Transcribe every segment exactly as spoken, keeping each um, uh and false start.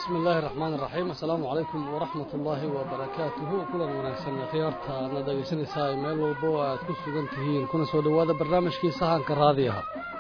بسم الله الرحمن الرحيم. السلام عليكم ورحمة الله وبركاته. كل وناسنا خيارتا ندغيسن ساي ميل walbo aad ku sugan tihiin kuna soo dhawaada barnaamijkii sahanka raadiyaha.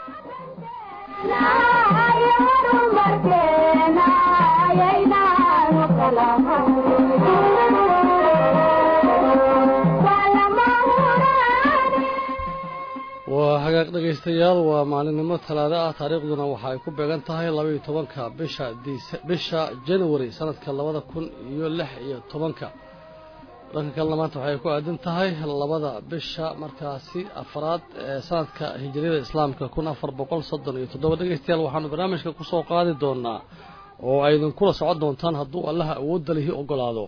وحقاق dhageystayaal waa maalinimo talaado ah taariikhduna waxa ay ku beegan tahay laba iyo tobanka bisha bisha January sanadka laba kun iyo lix iyo tobanka dhanka kale maanta waxay ku aadan tahay labada bisha markaasi afraad ee sanadka hijriyada islaamka kun afar boqol soddon iyo toddoba dhageystayaal waxaanu barnaamijka ku soo qaadi doonaa oo ay idin kula socon doontaan hadduu Allah awood leeyahay ogolaado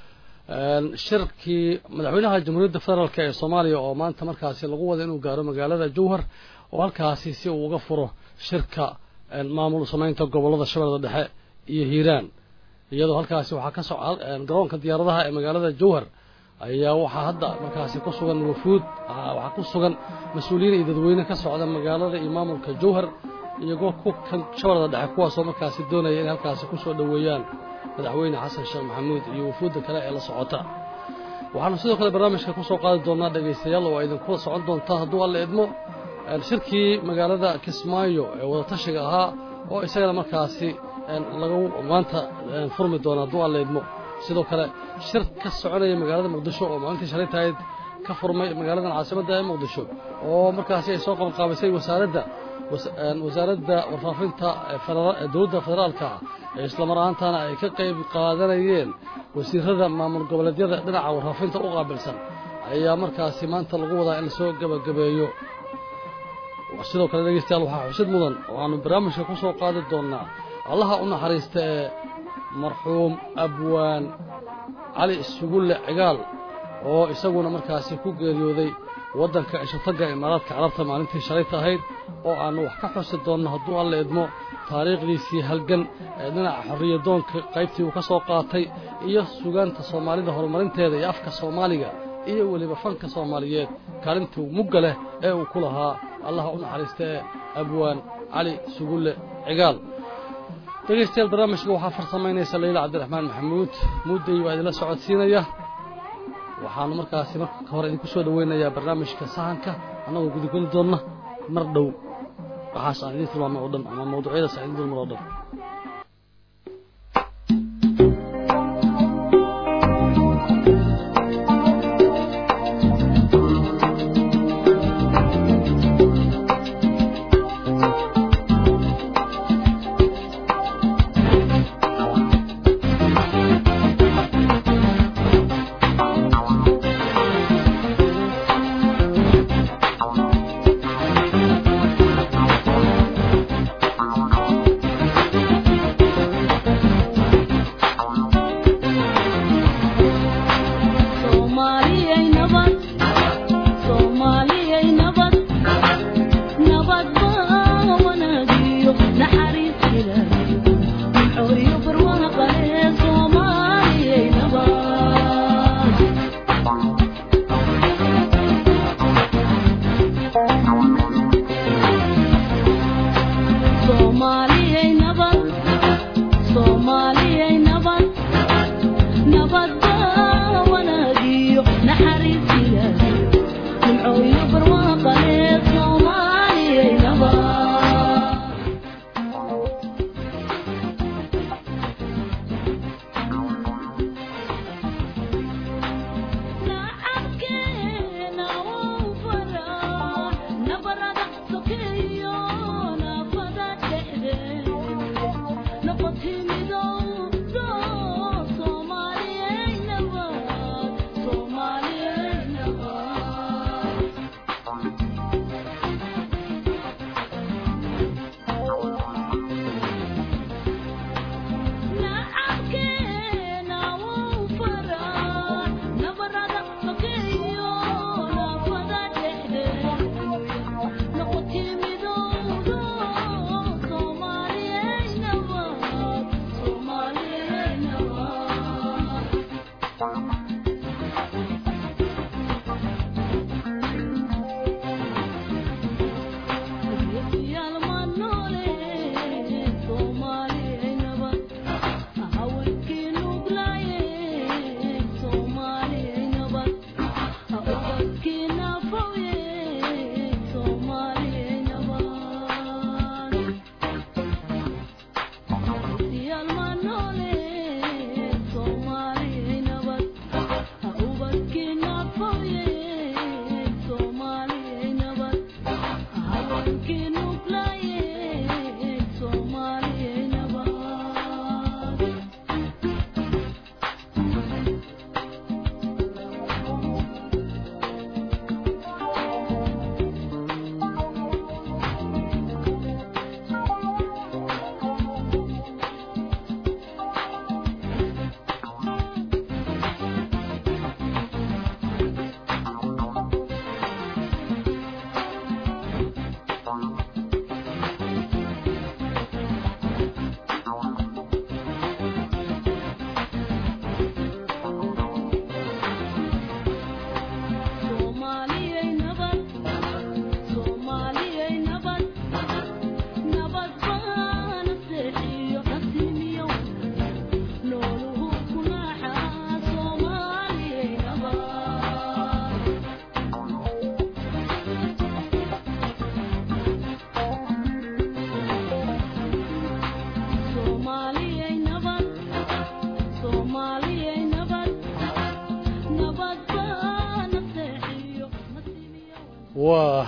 shirkii madaxweynaha jamhuuriyadda federaalka ee Soomaaliya oo maanta markaasi lagu wada inuu gaaro magaalada Jowhar oo halkaasi si uu uga furo shirka maamul sameynta gobolada Shabeellaha Dhexe iyo Hiiraan iyadoo halkaasi waxa ka socda garoonka diyaaradaha ee magaalada Jowhar ayaa waxa hadda markaasi ku sugan wufuud waxa ku sugan mas'uuliyiin iyo dadweyne ka socda magaalada iyo maamulka Jowhar iyagoo ku kan Shabeellaha Dhexe kuwaas oo markaasi doonaya in halkaasi ku soo dhaweeyaan madaxweyne xasan sheekh maxamuud iyo wufuudda kale ee la socota waxaanu sidoo kale barnaamijka ku soo qaadi doonaa dhageystayaal oo idin ku socon doonta hadduu alla idmo shirkii magaalada Kismaayo ee wada tashiga ahaa oo isagana markaasi lagu maanta furmi doona hadduu alla idmo sidoo kale shir ka soconaya magaalada Muqdisho oo maalintii shalay tahay ka furmay magaalada caasimadda ee Muqdisho oo markaasi ay soo qabanqaabisay wasaaradda wasaaradda warfaafinta dowladda federaalka ee isla markaana ay ka qayb qaadanayeen wasiirada maamul goboleedyada dhinaca warfaafinta u qaabilsan ayaa markaasi maanta lagu wadaa in soo gabagabeeyo sidoo kale dhageystayaal waxa xusid mudan oo aanu barnaamijka ku soo qaadi doonaa allaha u naxariista ee marxuum abwaan cali sugulle cigaal oo isaguna markaasi ku geeriyooday waddanka Ishataga Imaaraadka Carabta maalintii shalay tahayd oo aanu wax ka xusi doonno hadduu alla idmo taariikhdiisii halgan ee dhinaca xorriyadoonka qaybtii uu ka soo qaatay iyo sugaanta Soomaalida horumarinteeda iyo afka Soomaaliga iyo waliba fanka Soomaaliyeed kaalintii mugga leh ee uu ku lahaa Allah u naxariistay abwaan cali sugulle cigaal dhageystayaal barnaamijka waxaa farsameynaysa Leila Cabdiraxmaan Maxamuud mudday waa idin la socodsiinaya waxaanu markaasi marka hore idin ku soo dhaweynayaa barnaamijka sahanka anagoo gudubin doona mar dhow waxaas aan idin tilmaamay oo dhan ama mawduucyada saaciidada mar oo dhan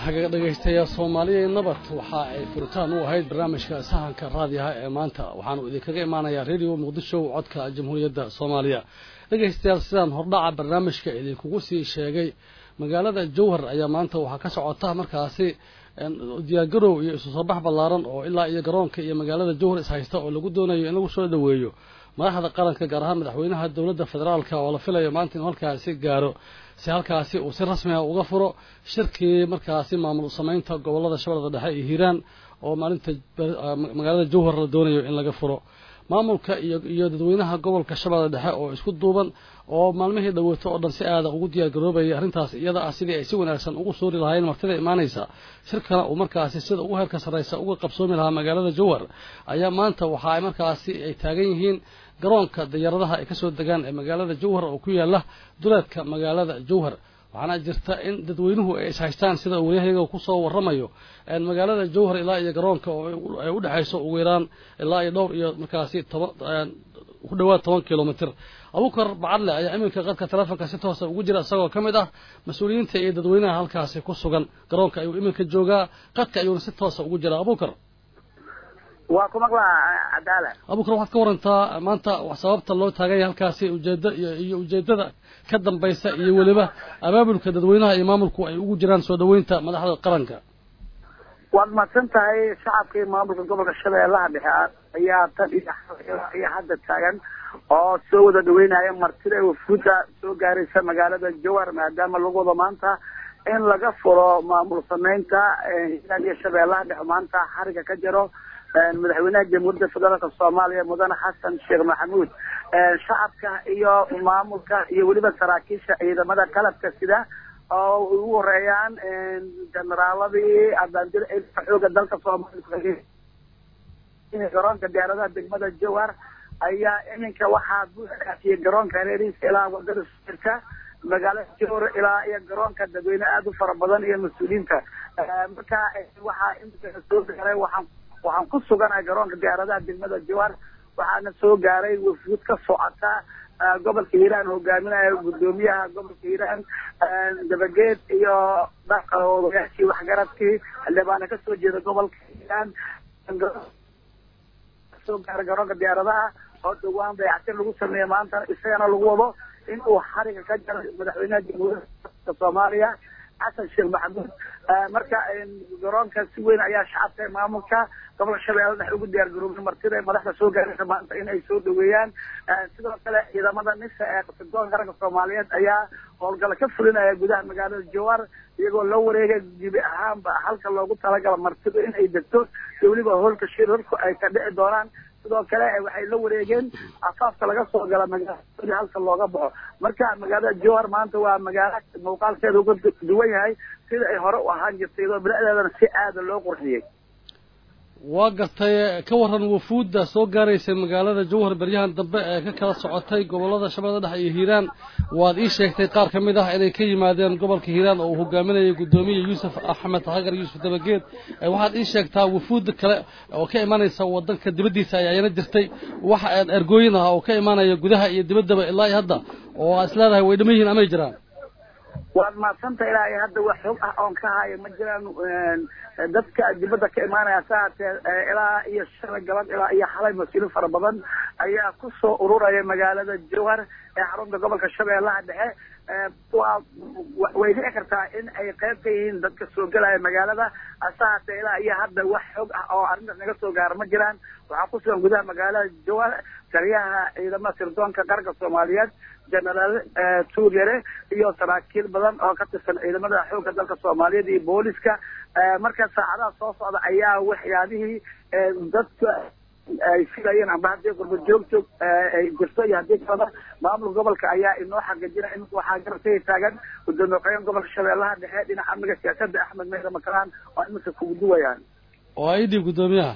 حاجة dhageystayaal Soomaaliya nabad waxa ay furitaan u ahayd barnaamijka sahanka raadiyaha ee maanta waxaan idinkaga imaanayaa radio Muqdisho codka Jamhuuriyadda Soomaaliya dhageystayaal sidaan hordhaca barnaamijka idinkugu sii sheegay magaalada Jowhar ayaa maanta waxa ka socota markaasi diyaargarow iyo isu soo bax balaaran oo ilaa iyo garoonka iyo magaalada Jowhar is haysta oo lagu doonayo in lagu soo dhaweeyo madaxda qaranka gaar ahaan madaxweynaha dawladda federaalka oo la filayo maanta in halkaasi gaaro si halkaasi uu si rasmi ah uga furo shirkii markaasi maamul sameynta gobolada Shabeellada Dhexe iyo Hiiraan oo maalinta magaalada Jowhar la doonayo in laga furo maamulka iyo iyo dadweynaha gobolka Shabeellada Dhexe oo isku duuban oo maalmihii dhawaato oo dhan si aad ugu diyaar garoobay arrintaas iyada ah sidii ay si wanaagsan ugu soo rilaayeen martida imaanaysa shirkana uu markaasi sida ugu heerka sareysa uga qabsoomi lahaa magaalada Jowhar ayaa maanta waxa ay markaasi ay taagan yihiin garoonka diyaaradaha ay ka soo degaan ee magaalada Jowhar oo ku yaala duleedka magaalada Jowhar waxaana jirta in dadweynuhu ay ishaystaan sida wariyahayaga ku soo waramayo in magaalada Jowhar ilaa iyo garoonka oo ay u dhaxayso ugu yaraan ilaa iyo dhowr iyo markaasi ku dhawaad toban kiiloomitir Abukar Bacadle ayaa iminka qadka telefoonka si toos ah ugu jira asagoo kamid ah mas'uuliyiinta iyo dadweynaha halkaasi ku sugan garoonka ayuu iminka joogaa qadka ayuu si toos ah ugu jira Abukar waa kuma cadaalad Abukar waxaad ka warantaa maanta wax sababta loo taagay halkaasi ujeedada iyo ujeedada ka dambaysa iyo waliba abaabulka dadweynaha iyo maamulku ay ugu jiraan soo dhaweynta madaxda qaranka waad maadsan tahay shacabkii maamulka gobolka Shabeellaha Dhexe ayaa tan iyo hadda taagan oo soo wada dhaweynaya martida oo fuuta soo gaaraysa magaalada Jowhar maadaama lagu wada maanta in laga furo maamul sameynta Hiiraan iyo Shabeellaha Dhexe maanta xariga ka jiro madaxweynaha jamhuuriyadda federaalka Soomaaliya mudane Xasan Sheekh Maxamuud shacabka iyo maamulka iyo waliba saraakiisha ciidamada qalabka sida oo ugu horeeyaan generaaladii adandir ee xooga dalka Soomaaliya in garoonka diyaaradaha degmada Jowhar ayaa iminka waxaa buuxiyay garoonka reerihiisa ilaa wadada shirka magaalada Jowhar ilaa iyo garoonka dadweyne aad u fara badan iyo mas'uuliyiinta marka waxaa iminka soo gaaray waxaan waxaan ku suganahay garoonka diyaaradaha degmada Jowhar waxaana soo gaaray wafuud ka socota gobolka Hiiraan hogaaminaya gudoomiyaha gobolka Hiiraan dabageed iyo dhaqaaqoodayashii waxgaradkii xildhibaano ka soo jeeda gobolka Hiiraan soo gaaray garoonka diyaaradaha oo dhawaan dayactir lagu sameeyay maanta isagana lagu wado in uu xariga ka jaro madaxweynaha jamhuuriyadda Soomaaliya Xasan Sheekh Maxamuud marka garoonka si weyn ayaa shacabka maamulka gobolka Shabeellaha Dhexe ugu diyaar garoobay martida madaxda soo gaaraysa maanta in ay soo dhaweeyaan sidoo kale ciidamada nisa ee qaranka qaranka Soomaaliyeed ayaa howlgal ka fulinaya gudaha magaalada Jowhar iyagoo la wareegay dib ahaanba halka loogu talagalay martida in ay degto waliba howlka shirarku ay ka dhici doonaan sidoo kale waxay la wareegeen afaafka laga soo gala magaalada halka looga baxo marka magaalada Jowhar maanta waa magaalo muuqaalkeedu uga duwan yahay sida ay hore u ahaan jirtay oo biladeedana si aad loo qurxiyay waa gartay ka waran wafuudda soo gaaraysa magaalada Jowhar baryahan dambe ee ka kala socotay gobolada Shabeellada Dhexe iyo Hiiraan waad ii sheegtay qaar kamid ah inay ka yimaadeen gobolka Hiiraan oo hogaaminayay gudoomiye Yuusuf Axmed Hagar Yuusuf Dabageed waxaad ii sheegtaa wafuud kale oo ka imanaysa wadanka dibadiisa ayayna jirtay waxa aan ergooyin ah oo ka imanaya gudaha iyo dibadaba ilaa hadda oo aslaadahay way dhameeyeen ama jiraan waad maasanta ilaa hadda wax xog ah oo ka hayo ma jiraan dadka dibadda ka imaanaya saacad ilaa iyo shan galad ilaa iyo xalay mas'uul fara badan ayaa ku soo ururaya magaalada Jowhar ee xarunta gobolka Shabeellaha Dhexe waa way dhici kartaa in ay qayb ka yihiin dadka soo galaya magaalada saacad ilaa iyo hadda wax xog ah oo arrinta naga soo gaar ma jiraan waxa ku soo gudaha magaalada Jowhar taliyaha ciidamada sirdoonka qaranka Soomaaliyeed generaal Tuugere iyo saraakiil badan oo ka tirsan ciidamada xoogga dalka Soomaaliyeed iyo booliska marka saacadaha soo socda ayaa waxyaabihii dadka ay filayeen amba hadii qurbo joogto ay jirto iyo hadii kale maamulka gobolka ayaa inoo xaqiijina in waxa gartay taagan gudoomiyaha gobolka Shabeellaha Dhexe dhinaca amniga siyaasadda Axmed Meyre Makaraan oo imika ku duwayaan oo ay dib gudoomiyaha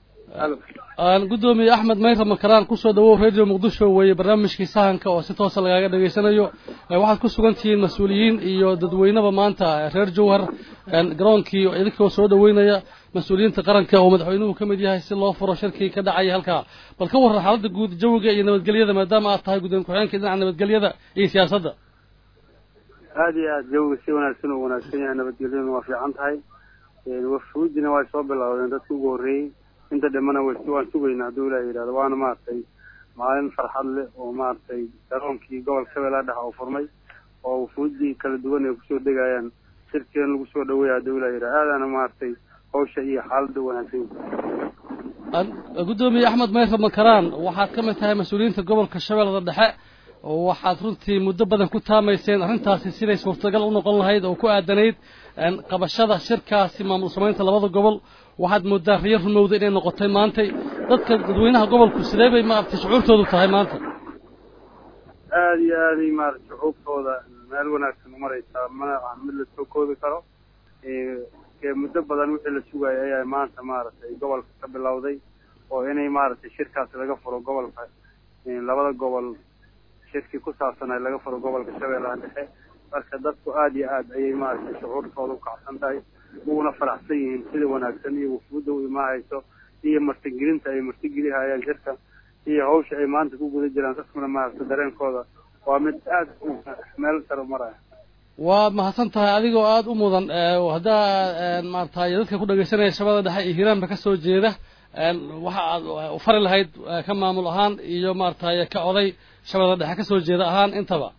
aan gudoomiye Axmed Meyre Makaraan ku soo dhawow radio Muqdisho way barnaamijkii sahanka oo si toos ah laga dhageysanayo waxaad ku sugan tihiin mas'uuliyiin iyo dadweynaha maanta reer Jowhar garoonkii idinka soo dhaweynaya mas'uuliyiinta qaranka oo madaxweynuhu kamid yahay si loo furo shirkii ka dhacay halka bal ka waran xaaladda guud jawiga iyo nabadgelyada maadaama aad tahay gudoomiye ku-xigeenka dhinaca nabadgelyada iyo siyaasadda هذه جو سوينا سنة وناسية أنا بتقولين وفي عنتهاي وفودنا وصوب الله وأنت تقولي أنت دمنا وسوى سوينا دولة إلى وأنا ما أرتي معين فرحل وما أرتي ترون كي قبل كبلا ده أو فرمي أو فودي كل دوني وشو دقايان شركين وشو دوية دولة إلى هذا أنا ما أرتي أو شيء حال دون شيء. قدومي أحمد ميثم مكران وحد كم تهاي مسؤولين تقبل كشباب الضحى وحد رنتي مدبدا كتها ميسين رنتها سلسلة سورتقل ونقول هيد وكو أدنيد أن قبشة شركة سما مسلمين تلبض قبل واحد مدافعين في الموضوع إنه قطعين مانتي ضد قدوينها قبل كسلابي ما بتشعور تودو تهاي مانتي. هذه هذه ما شعوب هذا ما لونا كنمر يسمى عمل السوكو ذكره. كمدبدا مثل السوق أي ما تمارس قبل قبل لوضي وهنا يمارس الشركة تلقفر قبل لبض قبل شركة كوساسنا تلقفر قبل كشباب الهندسة فكذبت آدي آد أي مارس شعور صادق عشان ده ونفرح سيهم كذا وناكسني وفوده وما هيسو هي مرتجلين تاي مرتجلي هاي الشركة هي هوش أي ما أنت تقول الجيران تسمع ما تدرين كذا ومن آد مال ترى مرة ومحسنتها adigoo aad u mudan wada maartay dadka ku dhageysanaya shabada dhexe ee Hiiraan ka soo jeeda waxa aad u fari lahayd ka maamul ahaan iyo maartay ka oday shabada dhexe ka soo jeeda ahaan intaba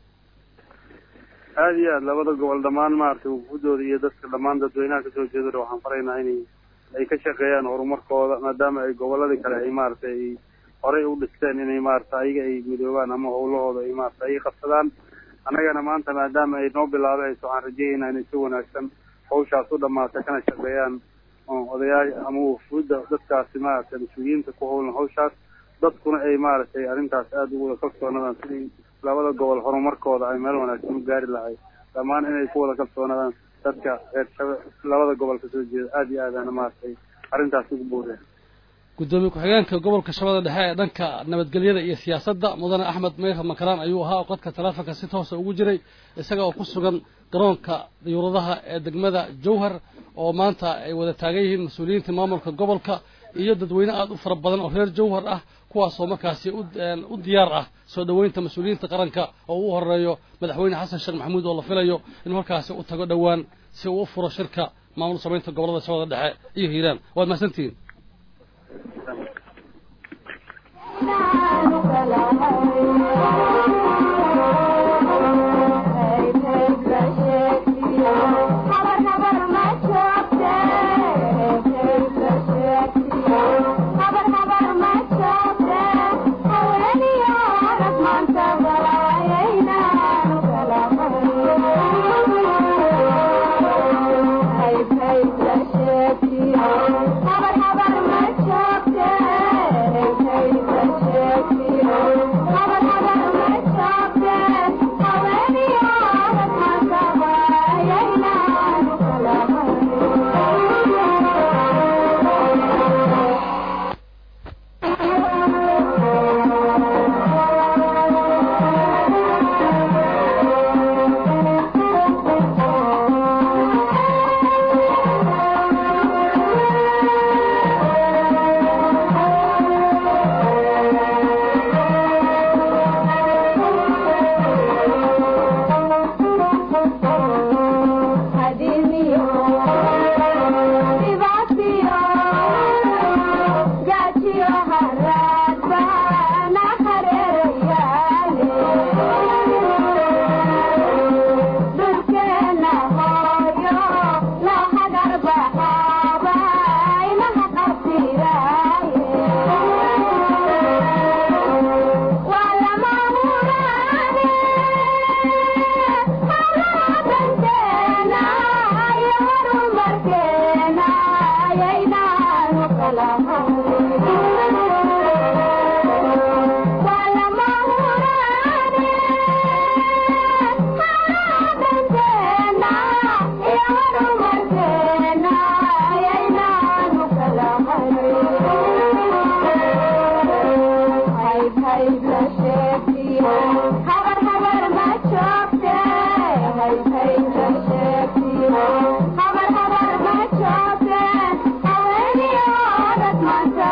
هذه labada gobol dhamaan maartay gudooda iyo dadka dhamaan dadweynaha ka soo jeeda waxaan faraynaa inay ay ka shaqeeyaan horumarkooda maadaama ay gobolada kale ay maartay horay u dhisteen inay maartay ayaga ay midoobaan ama howlahooda ay maartay ay qabsadaan anagana maanta maadaama ay noo bilaabayso waxaan rajaynaynaa inay si wanaagsan hawshaas u dhammaata kana shaqeeyaan odayaal ama wufuudda dadkaasi maaragtay mas-uuliyiinta ku howlan hawshaas dadkuna ay maaragtay arrintaas aada ugu wada kalsoonaadaan sidii labada gobol horumarkooda ay meel wanaagsan u gaari lahay dhammaan inay ku wada kalsoonaadaan dadka reer shabe labada gobol ka soo jeeda aada iyo aadana maaragtay arrintaas ugu booreen gudoomiye ku-xigeenka gobolka Shabeellada Dhexe ee dhanka nabadgelyada iyo siyaasadda mudane Axmed Meykha Makaraan ayuu ahaa qodka taleefanka si toos ah ugu jiray isaga oo ku sugan garoonka diyuuradaha ee degmada Jowhar oo maanta ay wada taagan yihiin mas'uuliyiinta maamulka gobolka iyo dadweyne aad u fara badan oo reer Jowhar ah kuwaas oo markaasi u diyaar ah soo dhaweynta mas'uuliyiinta qaranka oo u horeeyo madaxweyne Xasan Sheekh Maxamuud oo la filayo in halkaasi uu tago dhawaan si uu u furo shirka maamul sameynta gobolada Shabeellada Dhexe iyo Hiiraan waad mahadsantihiin Have a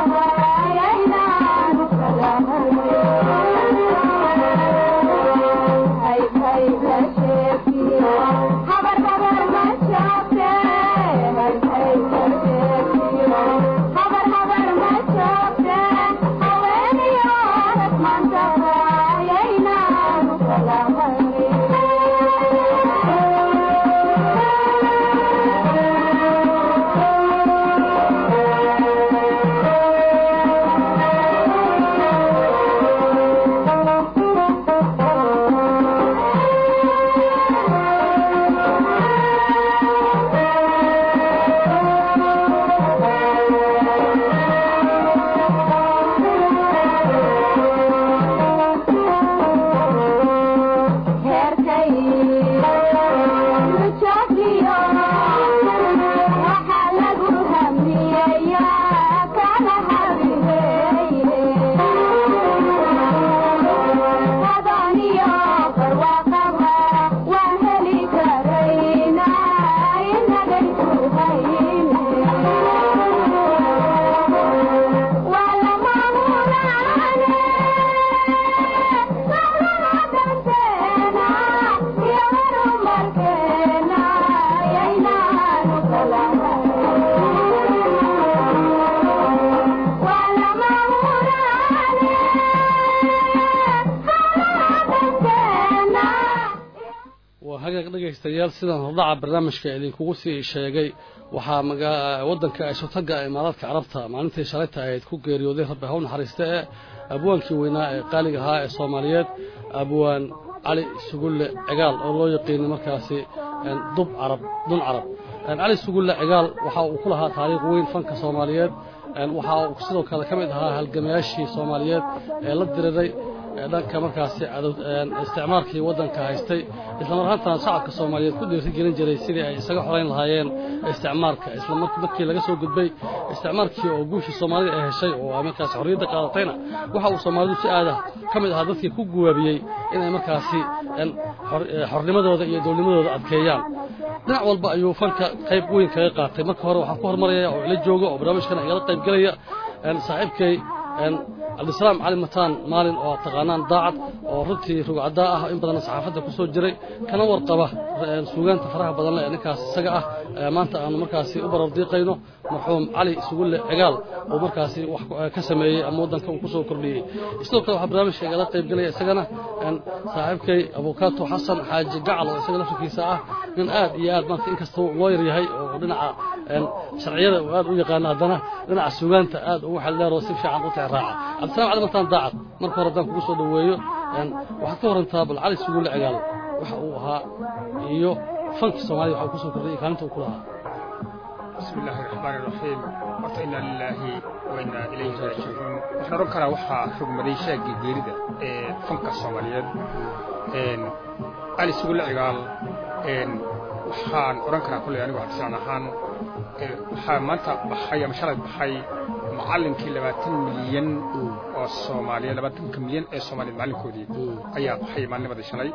dhegeystayaal sidan hordhaca barnaamijka idinkugu sii sheegay waxaa waddanka isotaga imaaraadka carabta maalintii shalayta ahayd ku geeriyooday rabbi ha u naxariista ee abwaankii weynaa ee qaaliga ahaa ee soomaaliyeed abwaan cali sugulle cigaal oo loo yaqiinay markaasi dub carab dun carab cali sugulle cigaal waxa uu ku lahaa taariikh weyn fanka soomaaliyeed waxa uu sidoo kale ka mid ahaa halgamayaashii soomaaliyeed ee la diriray dhanka markaasi isticmaalkii waddanka haystay isla markaana shacabka Soomaaliyeed ku dhiirigelin jiray sidii ay isaga xoreyn lahaayeen isticmaalka isla markii laga soo gudbay isticmaalkii oo guushii Soomaaliya ay heshay oo markaas xorriyadda qaadatayna waxa uu Soomaalidu si aad ah ka mid ahaa dadkii ku guwaabiyay inay markaasi xornimadooda iyo dawladnimadooda adkeeyaan dhinac walba ayuu fanka qayb weyn kaga qaatay marka hore waxaan ku hormaraya oo ila joogo oo barnaamijkan igala qayb galaya saaxiibkay Abdulsalaam Cali Mataan maalin oo taqaanaan daacad oo runtii rugcada ah in badan saxaafadda ku soo jiray kana warqaba suugaanta faraha badan ee ninkaas isaga ah maanta aanu markaasi u barardiiqayno marxuum Cali Sugulle Cigaal oo markaasi wax ka sameeyay ama waddanka uu ku soo kordhiyay sidoo kale waxa barnaamijka igala qayb galaya isagana saaxiibkay Abukaato Xasan Xaaji Gacal oo isaga lafkiisa ah nin aad iyo aad maanta inkastoo loo yar yahay oo dhinaca sharciyada aad u yaqaan hadana dhinaca suugaanta aad ugu xaleero si fiican u tixraaca Abdulsalaam Cali Mataan daacad marka hore dan kugu soo dhaweeyo waxa ka horantaa bal Cali Sugulle Cigaal waxa uu ahaa iyo fanka Soomaaliya waxa ku soo kordhiyay kaalinta uu ku lahaa bismillaahir rahmaanir rahiim wa inna lillahi wa inna ilayhi raaji'uun waxaan oran karaa waxa xugmaday shaaqi geerida ee fanka Soomaaliyeed een Cali Sugulle Cigaal een waxaan oran karaa kulay anigu Abdulsalaam ahaan waxaa maanta baxay ama shalay baxay macallinkii labaatan milyan oo Soomaaliya labaatan milyan ee Soomaaliya macallinkoodii ayaa baxay maalinimada shalay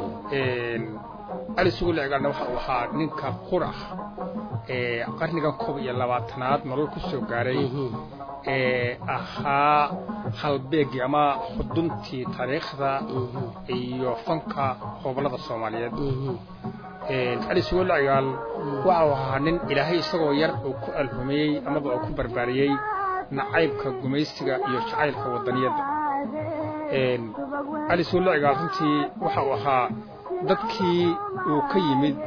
een Cali Sugulle Cigaalna waxa uu ahaa ninka qurax ee qarniga koob iyo labaatanaad nolol ku soo gaaray ee ahaa halbeegi ama xuduntii taariikhda iyo fanka gobolada Soomaaliyeed een Cali Sugulle Cigaal waxa uu ahaa nin Ilaahay isagoo yar oo ku alhumay ama oo ku barbaariyay nacaybka gumaysiga iyo jacaylka wadaniyada een Cali Sugulle Cigaal runtii waxa uu ahaa dadkii uu ka yimid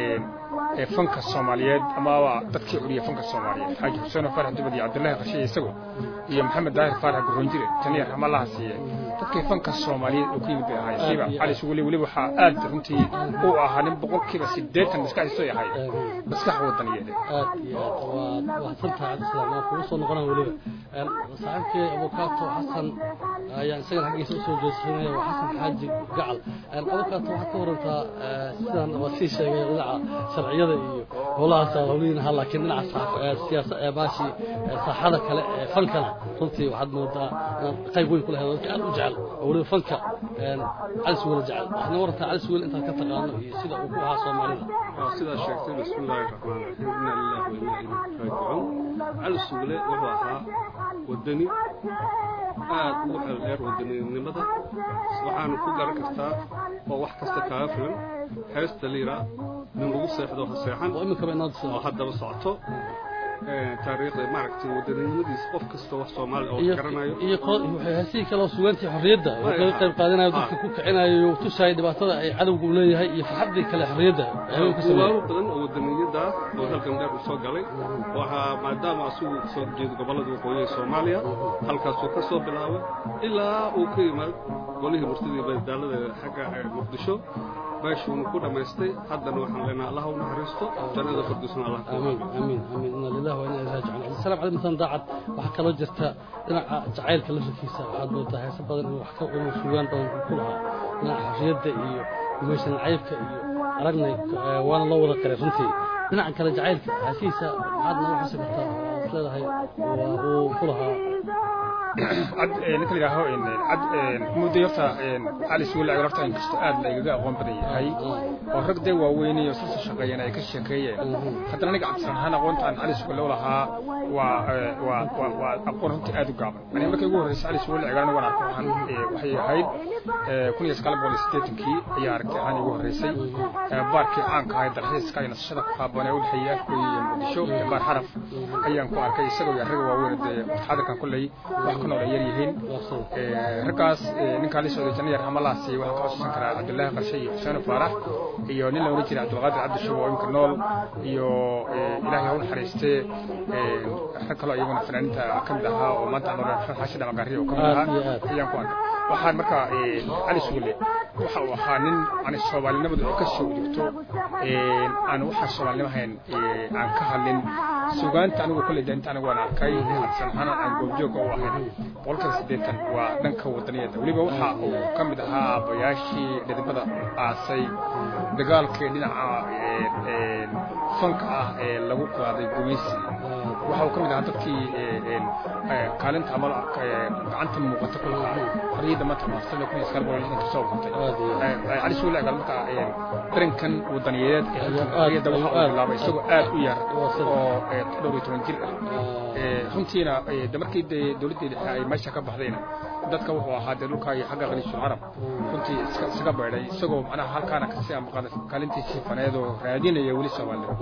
ee fanka Soomaaliyeed ama dadkii uriye fanka Soomaaliyeed Xaaji Xuseen Faarax Dubadi Cabdullaahi Qashiye isagu iyo Maxamed Daahir Faarax Garoonjire taniya rahmallaha siiye dadkii fanka Soomaaliyeed uu ka yimid ahaa siiba Cali Sugulle wali waxa aad runtii uu ahaa nin boqolkiiba siddeetan maskaxdiisa yahay maskax wadaniyeed aad iyo aad waa santa Abdulsalaam ku soo noqonaa waliba saaxiibkii Abukaato Xasan ayaan isaga xaqiisa soo jeesanayo Xasan Xaaji Gacal Abukaato waxa ka warantaa sidan wasi sheegay dhinaca sharciyada iyo howlahaas howliina laakiin dhinaca siyaasadda ee baashi saxada kale ee fankana runtii waxaad moodaa qayb weyn ku leeyahay dadka aad u jecel oo waliba fanka Cali Sugulle jecel waxna warantaa Cali Sugulle inta ka taqaano iyo sida uu ku ahaa Soomaalida sida sheegtay bismillaahir rahmaanir rahiim inna lillahi wa inna ilayhi raaji'uun Cali Sugulle wuxuu ahaa wadani aad u xeeldheer wadaninimada waxaan ku garan kartaa oo wax kasta kaaga filan heesta liira min lagu seexdo ha seexan oo imika baynaad oo haddaba socoto taariikhda maaragtay wadanimadiisa qof kasta wax Soomaali oo garanayo iyo waxay hasii kala suugaantii xorriyadda oo ka qayb qaadanayo dadka ku kicinayo oo tusay dhibaatada ay cadawgu leeyahay iyo faxadii kale xorriyadda ay ku sameeyay badan oo wadaniyada oo halkan dheer u soo galay waxa maadaama asugu soo jeedo gobolada waqooyi Soomaaliya halkaas uu ka soo bilaabay ilaa uu ka yimaad golihii murtidii badalada xagga Muqdisho baashuu ku dhameystay haddana waxaan leenahay Allah u naxariisto jannada firdawsna Allah amiin amiin amiin inna lillahi wa inna ilayhi raaji'uun Abdulsalaam Cali Mataan daacad waxa kala jirta dhinaca jacaylka la shaqeysa waxaad moodaa heesa badan in wax ka uu suugaan badan ku lahaa dhinaca xorriyadda iyo gumaysan caybka iyo aragnay waana loo wada qaray runtii dhinaca kale jacaylka hasiisa waxaad noo xisabtaa isleedahay waa uu ku lahaa عد نقول له هو إن عد مديرته علي سويل عرفته إن كستأذ لا يجا قوم بدي هاي ورقد وويني وصلت شقينا يكش شقية حتى أنا قعدت هنا قلت عن علي سويل لها و و و وأقول أنت أدو قام يعني ما كيقول رئيس علي سويل عرفنا وانا أقول عن وحي هاي كل يسقال بوليستيتن كي يارك عن يقول رئيسي بارك عنك هاي الرئيس كاين الشرق خابنا يقول حياك كوي مدشوف بار حرف أيام كوارك يسقوا يرجعوا وين هذا كان كله كنا kala yar yihiin raggaas ninkaan la socday janiyar hamalaasi waxaa ka codsan karaa cabdullaahi qarshe iyo xuseen faarax iyo nin la oran jiray cabdulqaadir cabdi shubo oo imka nool iyo ilaahay ha u naxariistee rag kaloo iyaguna fanaaniinta ka mid ahaa oo maanta nool xashi dhamagaari oo ka mid ahaa ayaan ku arkay waxaan markaa cali suule waxa uu ahaa nin aan soomaalinimadu oo ka soo jirto aan waxa soomaalinimahayn aan ka hadlin suugaanta anigu kulli deynta anigu waan arkay hadsan hana aan goobjoog u ahayn boqolkiiba siddeetan waa dhanka wadaniyada weliba waxa uu ka mid ahaa aabayaashii dhidibada aasay dagaalkii dhinaca fanka ah ee lagu qaaday gumaysi waxa uu ka mid ahaa dadkii kaalinta ama gacanta muuqata ku lahaa xorriyadda maanta maastada kun iyo sagaal boqol iyo lixdan kasoo qabtay cali suule agal markaa darankan wadaniyadeed ee xorriyadda waxa uu bilaabay isagoo aad u yar oo dhowr iyo toban jir ah runtiina markii dowladdii dhexe ay meesha ka baxdayna dadka wuxuu ahaa dee dhulka iyo xagga qaliishul carab runtii iskaga beedhay isagoo macnaha halkaana kasii amaqaada kaalintiisii faneed oo raadinaya weli soomaalida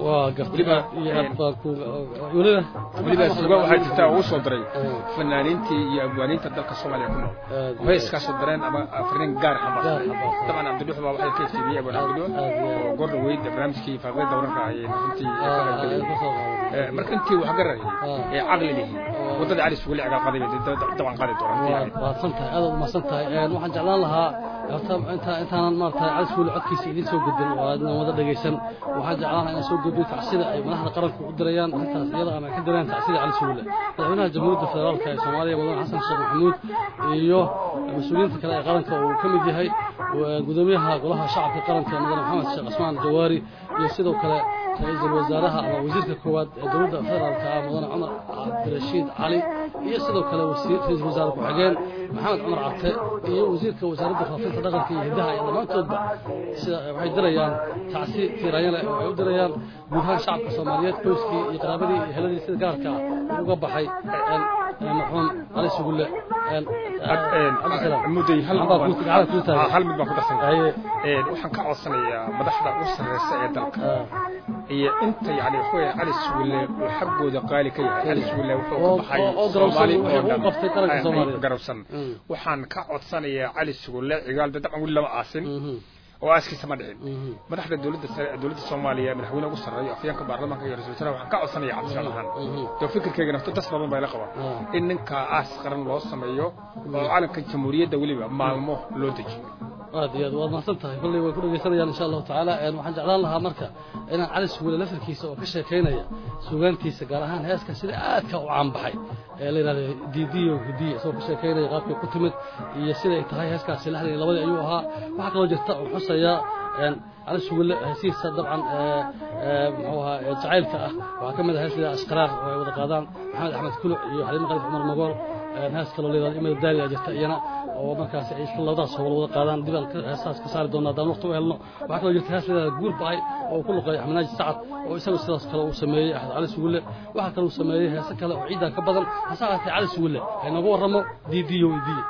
weliba weliba suga waxaa jirtaa ugu soo diray fanaaniintii iyo abwaaniinta dalka soomaaliya ku nool heeskaasoo dareen ama fariin gaar xambaarsan dabcan cabdidhuux baa waxay ka iftiimiyey abwaan cabdidhuux oo goor dhaweyd barnaamijkii faaqida wararka ayay runtii marka intii wax gararayay ee caqli lihi wadada cali suule cigaal qaday dabcan qaadi doonaan waa santahay aad ma santahay waxaan jeclaan lahaa inta intaanan maartay cali suule codkiisa idin soo gudbin oo aadna wada dhageysan waxaan jeclaan lahaa inaan soo gudbiyo tacsida ay madaxda qaranku u dirayaan intaas iyada ama ka dirayaan tacsida cali suule madaxweynaha jamhuuriyadda federaalka ee Soomaaliya madaxweyne xasan sheekh maxamuud iyo mas'uuliyiinta kale ee qaranka oo ka mid yahay gudoomiyaha golaha shacabka qaranka madaxweyne maxamed sheekh Cusmaan Jawaari iyo sidoo kale ra'iisul wasaaraha ama wasiirka koowaad ee dowladda federaalka madaxweyne Cumar Cabdirashiid Cali iyo sidoo kale wasiir ra'iisul wasaare ku xigeen maxamed Cumar Cabte iyo wasiirka wasaaradda faafinta dhaqanka iyo hidaha iyo dhamaantoodba sida waxay dirayaan tacsi tiirayana oo ay u dirayaan guud ahaan shacabka Soomaaliyeed qoyskii iyo qaraabadii iyo heladii sida gaarka ah uga baxay marxuum cali suule mudday hal hal mid baan ku darsanay waxaan ka codsanayaa madaxda u sarreysa ee dalka iyo inta yani wuxuu cali suule uu xaggooda qaali ka yahay cali suule wuxuu ka baxay Soomaali oo dhan qabtay qaranka Soomaaliya garabsan waxaan ka codsanayaa cali suule cigaal dabcan wili lama aasin oo askiisa ma dhicin madaxda dawladda dawladda Soomaaliya madaxweyne ugu sarreeyo afyaanka baarlamaanka iyo ra'iisul wasaaraha waxaan ka codsanayaa cabdisalaam to fikirkayga nafta tas badan bay la qabaan in ninka aas qaran loo sameeyo oo calanka jamhuuriyadda waliba maalmo loo dejiyo aad iyo aad waad mahadsantahay kulley way ku dhageysanayaan insha allahu tacaala waxaan jeclaan lahaa marka inaan cali suule lafirkiisa oo ka sheekaynaya suugaantiisa gaar ahaan heeska sida aadka u caanbaxay ee la yidhahdo diidiyo hidiye isagoo ka sheekaynaya qaabkay ku timid iyo siday tahay heeskaasi lixdan iyo labadii ayuu ahaa waxaa kaloo jirta oo xusaya cali suule heesihiisa dabcan muxuu ahaa jacaylka ah waxaa ka mid ah heesida ashqaraar oo ay wada qaadaan maxamed axmed kuluc iyo xaliimo qalif cumar magool hees kaloo leedahay imada daali aa jirta iyana oo markaasi ay isla labadaas howlo wada qaadaan dibaan heesaas ka saari doonaa haddaan waqti u helno waxaa kaloo jirta hees leedahay guur ba'ay oo ku luqeeya axmed naaji sacad oo isagu sidaas kale uu sameeyey axmed cali suule waxaa kaloo sameeyey heese kale oo ciidan ka badan hase ahaatee cali suule haynagu warramo diidiyo idiye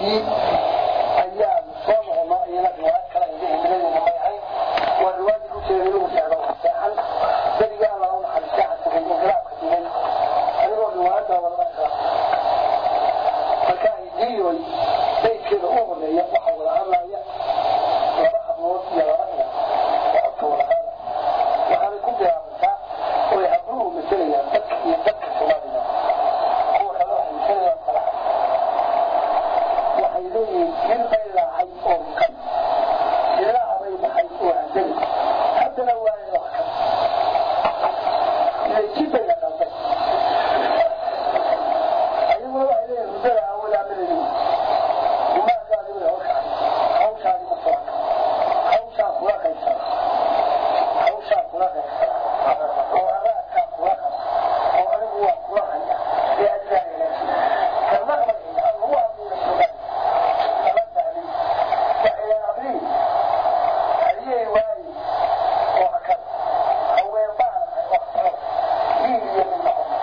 الدين أيام صومه ما يلك وأكل إليه من المضيعين والرواد يسيروا سعره ساعا تلقى الله نحن ساعة في الإنقلاب كثيرا أيضا الرواد والأكرام فكان يديري بيت كذا أمر يصلح ولا أمر ورحب موسيا ورحنا وأطول هذا وهذا كل يا مساء ويعبروه مثل يتك يتك سمالنا هو خلاص مثل يتك وحيدوني من غير حي أمكن إلا غير حي أهدل حتى لو لا يوحكم يجيب لك البيت أيضا الله إليه رسالة أولا من وما قال له وحكم أو شاء مصرك أو شاء فلاك يسرق أو شاء فلاك يسرق وهذا كان فلاك وأنا هو فلاك لأجل كالمغمر هو أبو السودان فمد عليه فإلى أبريل عليه واي وأكل أو يبان وأكثر مين يمن معهم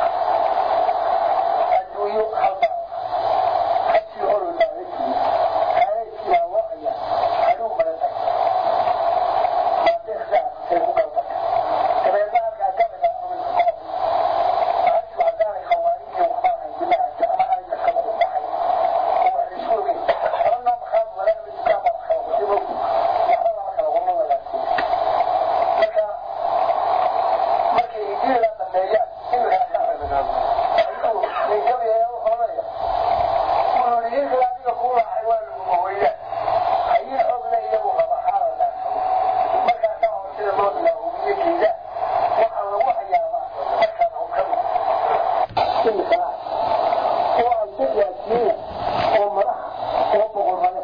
أدويو حلبا حتى يقولوا لأريكي عليك يا وحيا علوم بلدك ما تخدع سيكون بلدك كما يبقى أكامل أمر القوم أشوى ذلك خواريكي وخبار عندما أما أعيد كما أبحي هو الرسول بي أولنا مخاض ولا بالكام مخاض وسيبه وحرم مخاض وما ولا سيبه لك مركي يجير لك الديات إنه يحكام من هذا أيضا من قبل يوم خلالي قولوا لي إنك لا تقول حيوان المهويات أي حقنا يبوها بحارة الناس مركا سعوا سيدة الله له وبيك إذا وحر وحيا مركا نهم كمه كل سلاح هو أنتج يأتينا هو مرح هو بغرفانه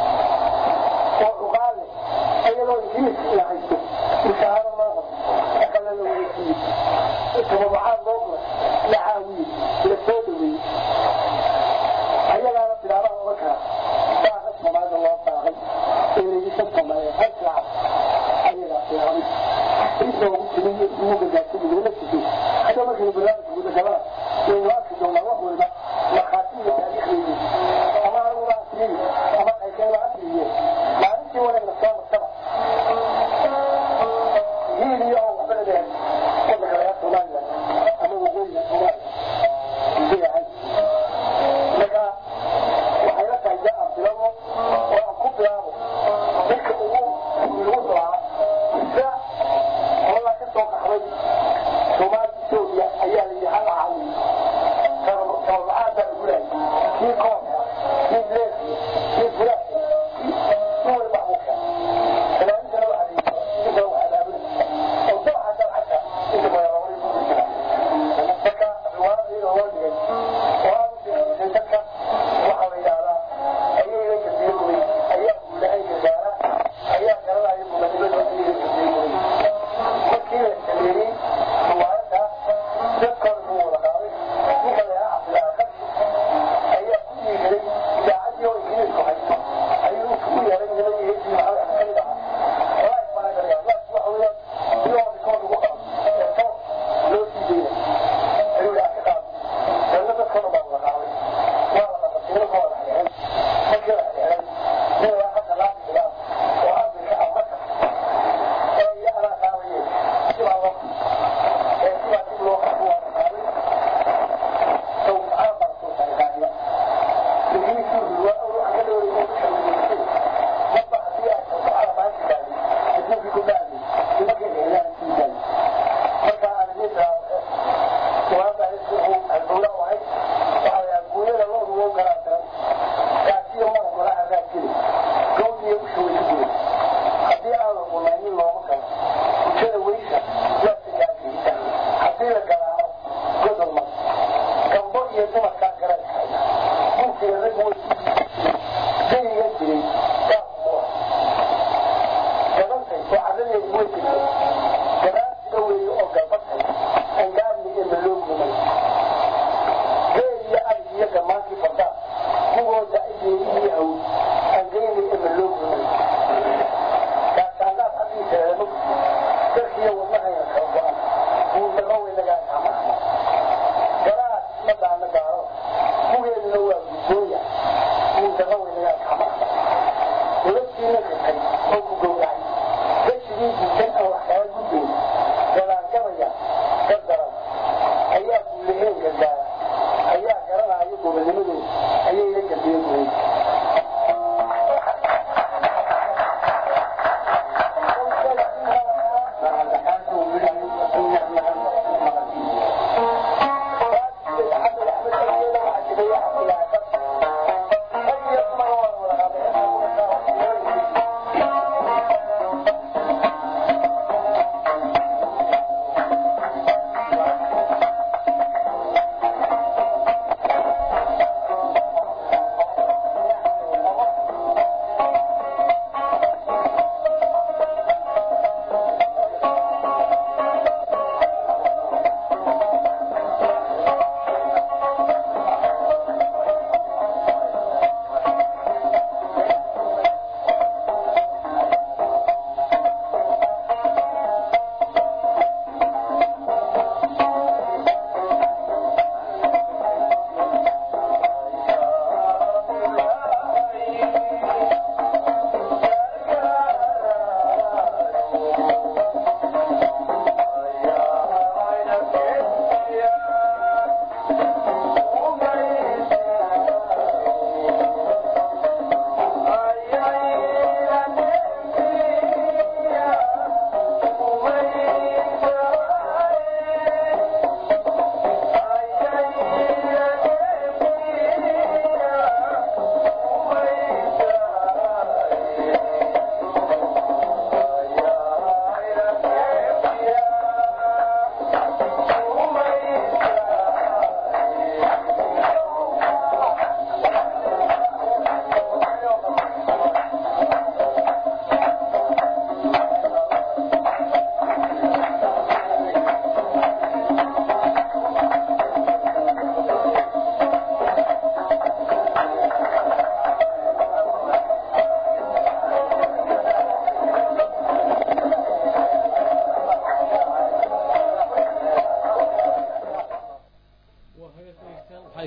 هو أغالي أيضا يجيس إلى حيثه وشهر الله أقل له ويكيد اسمه معاد نوبلة لعاوي لسودوي أيضا رب العالم وكرا بعض اسمه معاد الله طاغي اللي يسمى ما يفجع أيضا في العالم اسمه مسلمين يوجد ذاتي ولا تجي هذا ما كان بالله يقول شباب يواكد الله وهو الماء وخاتية تاريخ لي أما هو أسري أما كان أسري ما أنت ولا نصام السبع هي لي أو بلدين كل كلام سمعنا أما وقول سمعنا زي هاي لك وحياتها جاء بلغه وأنكب له ذلك أمور الوضع إذا والله كنت وقحوي سمال سوريا أيها اللي حال عوي كانوا العادة الأولى في قومها في بلاسي في فلاسي في دول محبوكة فلا أنت لو عليك أنت لو على أبنك أو دو حتى الحتى أنت ما يرغب يكون الكلام فكا الوالد إلى والدك وهذا سيتكا وحوي على أي إليك الزيقوي أي أقول لأي جزارة أي أكرر أي مبادلة وإليك الزيقوي وكيل التميرين وعندها تذكر هو رقابي يقول يا عبد الآخر أي أقول يجري إذا عدي وإنجليز كحيطة أي أقول يا رجل الذي يجري مع الأحسن ولا يسمع لك الرياض لا تسمع ولا يوم يكون بقرة يكون لو سيدين أيوه لا أعتقاد لأنه تذكر بعض رقابي ولا تفصيلك ولا حيان فكرة حيان من واحد لا بكلام وعبد الكعب مكة أي أنا ساويين سوى الوقت سوى كل وقت هو رقابي سوف أربع صوت الغاية يجيب كل الوقت وعقل ويقول كل وضع فيها سوف أربع كتابي يجيب في كتابي يمكن إعلان في ذلك مكة النساء وهذا يسمه الأولى وعيد وعلى يقول الله هو كراتنا كاتي يوم أقول هذا كله قولي يمشوا يقول حتى أنا قلني الله مكان وكذا ويشا لا تجاهي حتى لقى قدر ما كم بقي يتم كان كرات ممكن الرجل زي يجري كان هو كمان وعليه يقول كده كمان تقول أوكي بطل أن قال لي إن اللوم من زي يأتي كمان في فتاة هو دائما يهو أن قال لي إن اللوم من كان لا حديث له تركيا والله يا خوان هو مروي لك عمل جرات مدى نجارة هو اللي هو بيجويا هو مروي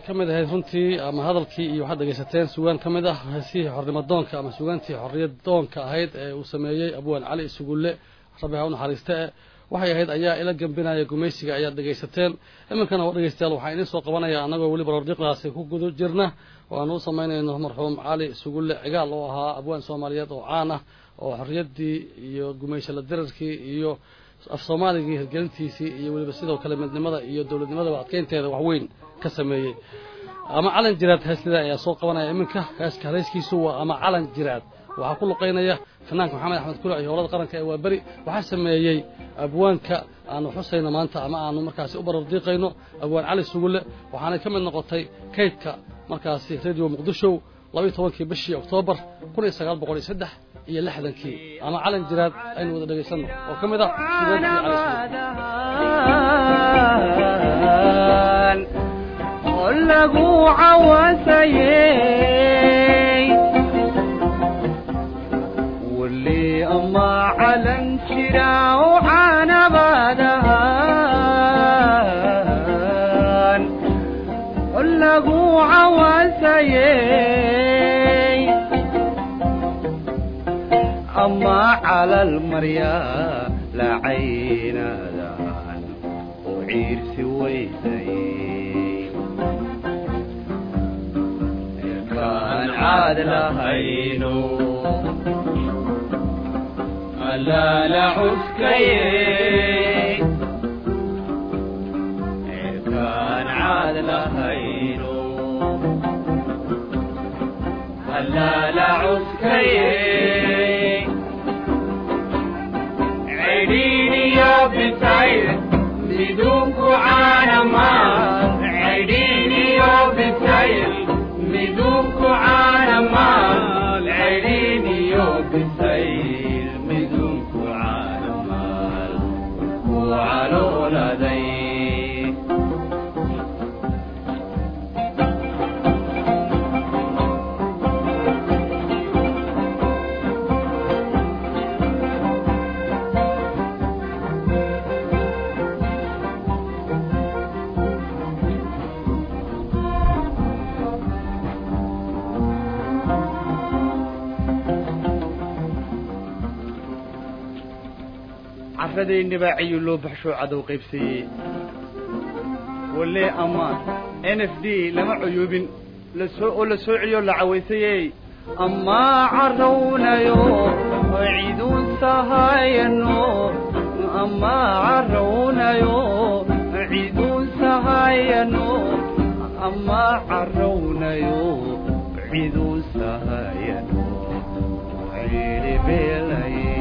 kamid ahayd runtii ama hadalkii iyo waxaad dhegaysateen suugaan ka mid ah heesihii xornimo doonka ama suugaantii xorriyad doonka ahayd ee uu sameeyey abwaan cali isugulle rabbi ha u naxariiste waxay ahayd ayaa ila gambinaya gumaysiga ayaad dhegaysateen iminkana waa dhegaystayaal waxaa idiin soo qabanaya annagoo weli barordiiqdaasi ku guda jirna oo aan u samaynayno marxuum cali isugulle cigaal oo ahaa abwaan soomaaliyeed oo caan ah oo xorriyaddii iyo gumaysala dirarkii iyo af soomaaligii hirgelintiisii iyo weliba sidoo kale midnimada iyo dowladnimada adkeynteeda wax weyn ka sameeyey ama calan jiraad heeslida ayaa soo qabanaya iminka heeska heeskiisu waa ama calan jiraad waxaa ku luqeynaya fanaanka maxamed axmed kulac iyo howlada qaranka ee waaberi waxaa sameeyey abwaanka aanu xusayno maanta ama aanu markaasi u barardiiqayno abwaan cali sugulle waxaanay ka mid noqotay kaydka markaasi radio muqdisho labiyo tobankii bishii oktoobar kun iyo sagaal boqol iyo saddex iyo lixdankii ama calan jiraad aynu wada dhegaysanno oo ka mid ah lagu cawasayey wali ama calan jira وعنبادهان lagu cawasayey ama cala almarya la caynadaan oo ciirsi weyday kan caad lahayno alla la cuskayey kan caad lahayno alla la cuskayey عيديني يا بسعيد بدونك عانا ما عيديني يا بسعيد بدونك عانا ما عيديني يا بسعيد بدونك عانا ما وعلى ولدي عفدي النباعي لو بحشو عدو قيبسي واللي أمان إن إف دي لما عيوب لسوء لسوعي ولا عويسي أما عرونا يو عيدون سهاينو أما عرونا يو عيدون سهاينو أما عرونا يو عيدون سهاينو عيدي بيلاي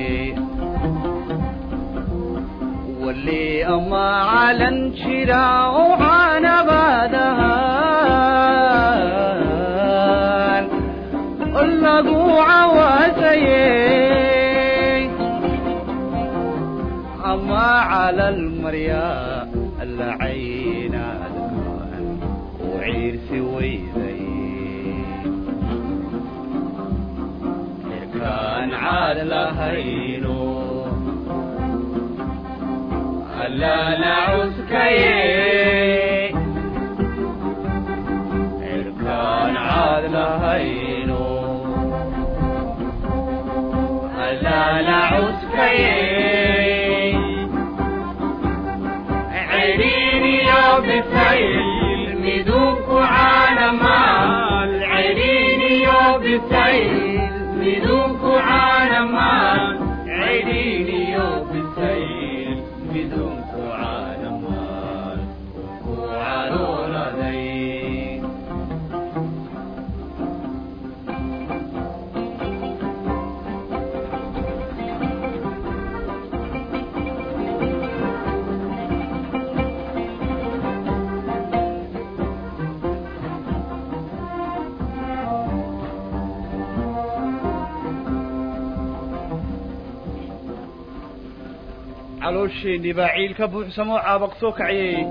واللي أما علن شراء عنبادهان اللقوا عواسيي أما على المريا اللعين الكان وعير سويذي كان عاد لهينو لا لعسكي الكان عاد لهينو لا لعسكي عينيني يا بسيل مدوك على مال عينيني يا بسيل مدوك على مال عينيني يا بسيل بدون كعان مال وكعان لدي علوشي نباعيل كبوح سمو عابق سوكعي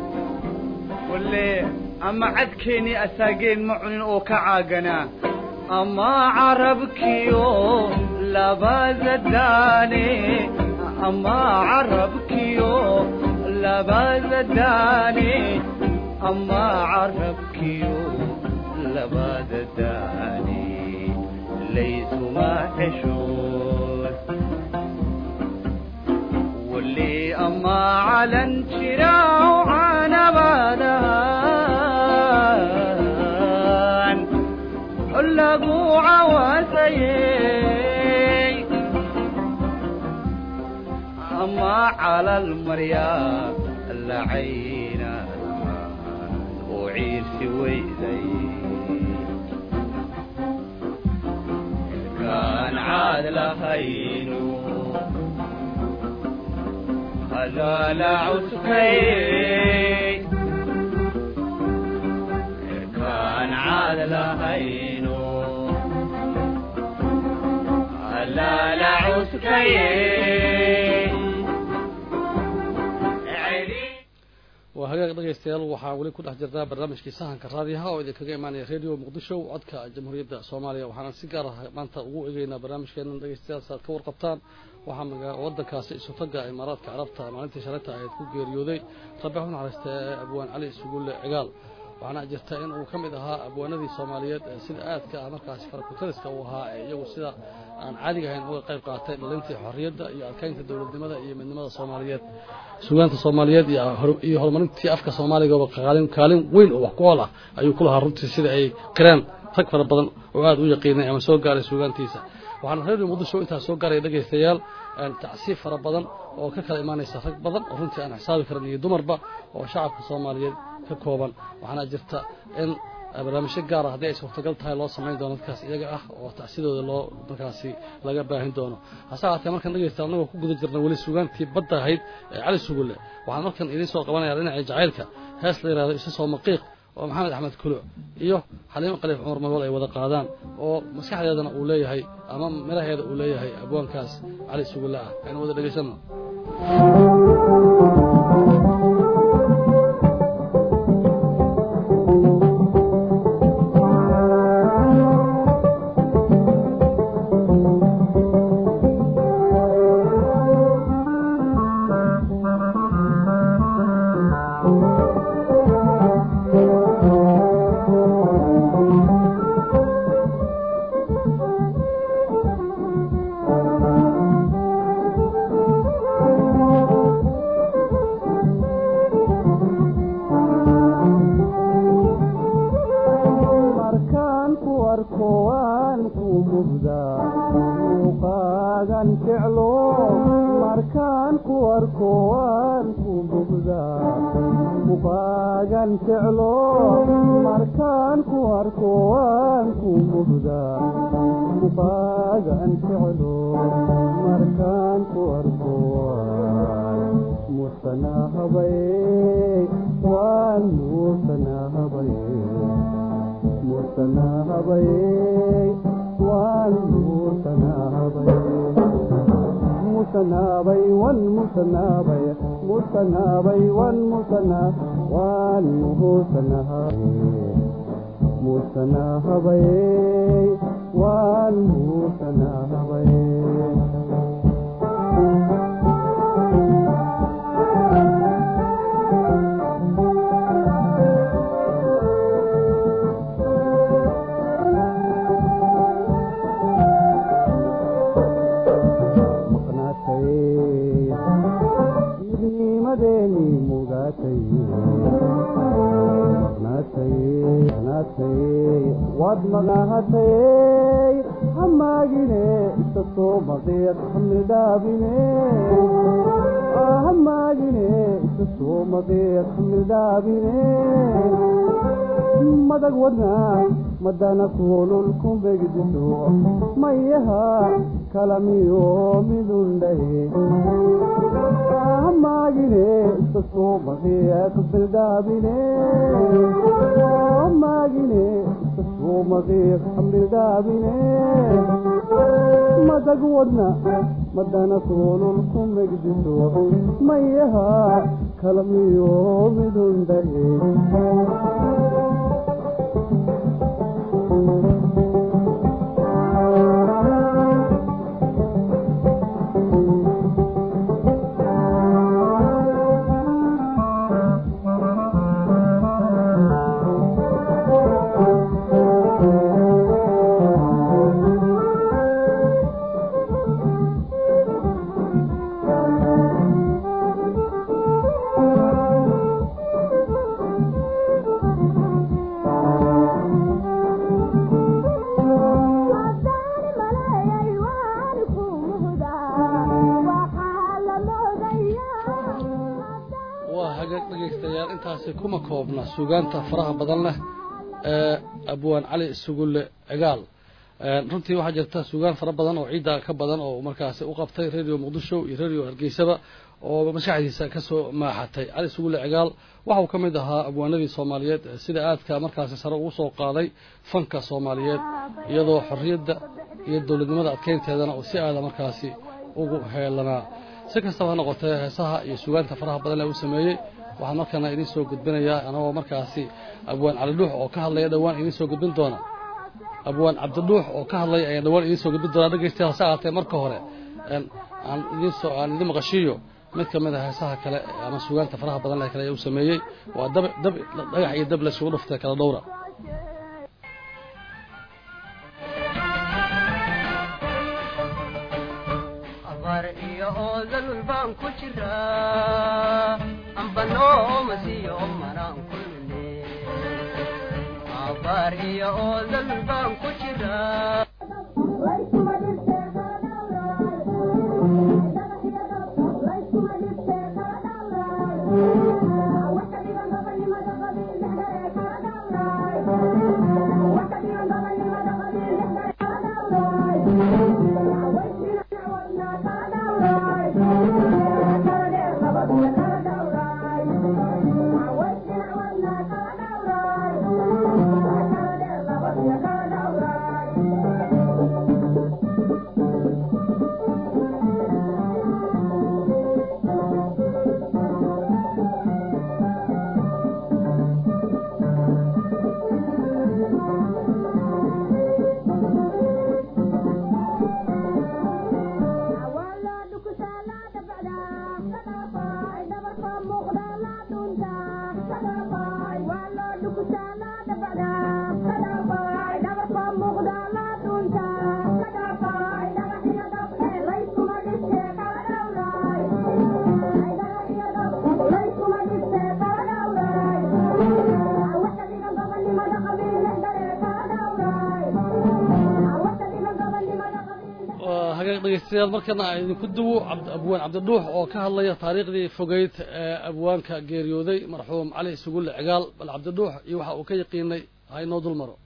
واللي أما عدكيني أساقين معن أو كعاقنا أما عربكيو لبازداني أما عربكيو لبازداني أما عرفكيو لباد الداني ليس ما حشود واللي أما على انشراع عنا بادان حلقوا عواسي أما على المريا العينا وعير سويدي كان عادل خينو هذا لا عسكي كان عادل خينو هذا لا عسكي وهاجا dhageystayaal waxa wali ku dhex jirtaa barnaamijkii sahanka raadiyaha oo idin kaga imaanaya radio Muqdisho codka Jamhuuriyadda Soomaaliya waxaan si gaar ah maanta ugu eegaynaa barnaamijkeena dhageystayaal saad ka warqabtaan waxa magaca wadankaasi isu taga Imaaraadka Carabta maalintii shalay ay ku geeriyooday Rabiixu Naxariiste Abwaan Ali Sugulle Cigaal waxaana jirta in uu kamid ahaa abwaanadii Soomaaliyeed sida aadka ah markaas farakutariska uu ahaa iyagu sida aan caadiga ahayn uga qayb qaatay dhalintii xorriyadda iyo adkaynta dawladnimada iyo midnimada Soomaaliyeed suugaanta Soomaaliyeed iyo horumarintii afka Soomaaliga oo qaalin kaalin weyn oo wax ku ool ah ayuu ku lahaa runtii sida ay qareen rag fara badan oo aad u yaqiinay ama soo gaaray suugaantiisa waxaan radio Muqdisho inta soo gaaray dhageystayaal tacsiif fara badan oo ka kala imaanaysa rag badan oo runtii aan xisaabi karin iyo dumarba oo shacabka Soomaaliyeed ka kooban waxaana jirta in barnaamijyo gaar ah hadii ay suurtagal tahay loo sameyn doono dadkaas iyaga ah oo tacsidooda loo markaasi laga baahin doono hasaatee markan dhageysta anagoo ku guda jirna wali suugaantii badda ahayd ee Cali Sugulle waxaan markan idin soo qabanayaa dhinaca jacaylka hees la yiraahdo isa soo maqiiq oo Maxamed Axmed Kuluc iyo Xaliimo Qaliif Cumar Madool ay wada qaadaan oo maskaxdeedana uu leeyahay ama miraheeda uu leeyahay abwaankaas Cali Sugulle ah aynu wada dhageysano مدق ودنا مدنا كولكم بجدو ميها كلامي يوم ذنده ما جيني تصوم غيات بالدابيني ما جيني تصوم غيات بالدابيني مدق ودنا مدنا كولكم بجدو ميها كلامي يوم ذنده kuma koobna suugaanta faraha badan leh ee abwaan cali sugulle cigaal runtii waxaa jirta suugaan fara badan oo ciidda ka badan oo markaasi u qabtay radio muqdisho iyo radio hargeysaba oo maskaxdiisa ka soo maaxatay cali sugulle cigaal waxa uu ka mid ahaa abwaanadii Soomaaliyeed sida aadka markaasi sare ugu soo qaaday fanka Soomaaliyeed iyadoo xorriyadda iyo dawladnimada adkeynteedana oo si aad markaasi ugu heelanaa si kastaba ha noqotee heesaha iyo suugaanta faraha badan ee uu sameeyay waxaan markaana idin soo gudbinayaa anagoo markaasi abwaan cali dhuux oo ka hadlaya dhawaan idin soo gudbin doona abwaan cabdiduux oo ka hadlay ay dhawaan idin soo gudbin doona dhageystayaal saacadee marka hore aan idin soo aan idin maqashiyo mid ka mid ah heesaha kale ama suugaanta faraha badan ee kale uu sameeyay waa dab dab dhagax iyo dab la isugu dhuftay kala dhowra abar iyo oodal baan ku jiraa ambano masiyo maraan kulne abar iyo oodal baan ku jiraa markana idinku duwo abwaan cabdiduux oo ka hadlaya taariikhdii fogeyd ee abwaanka geeriyooday marxuum cali sugulle cigaal bal cabdiduux iyo waxa uu ka yaqiinay hay noo dul maro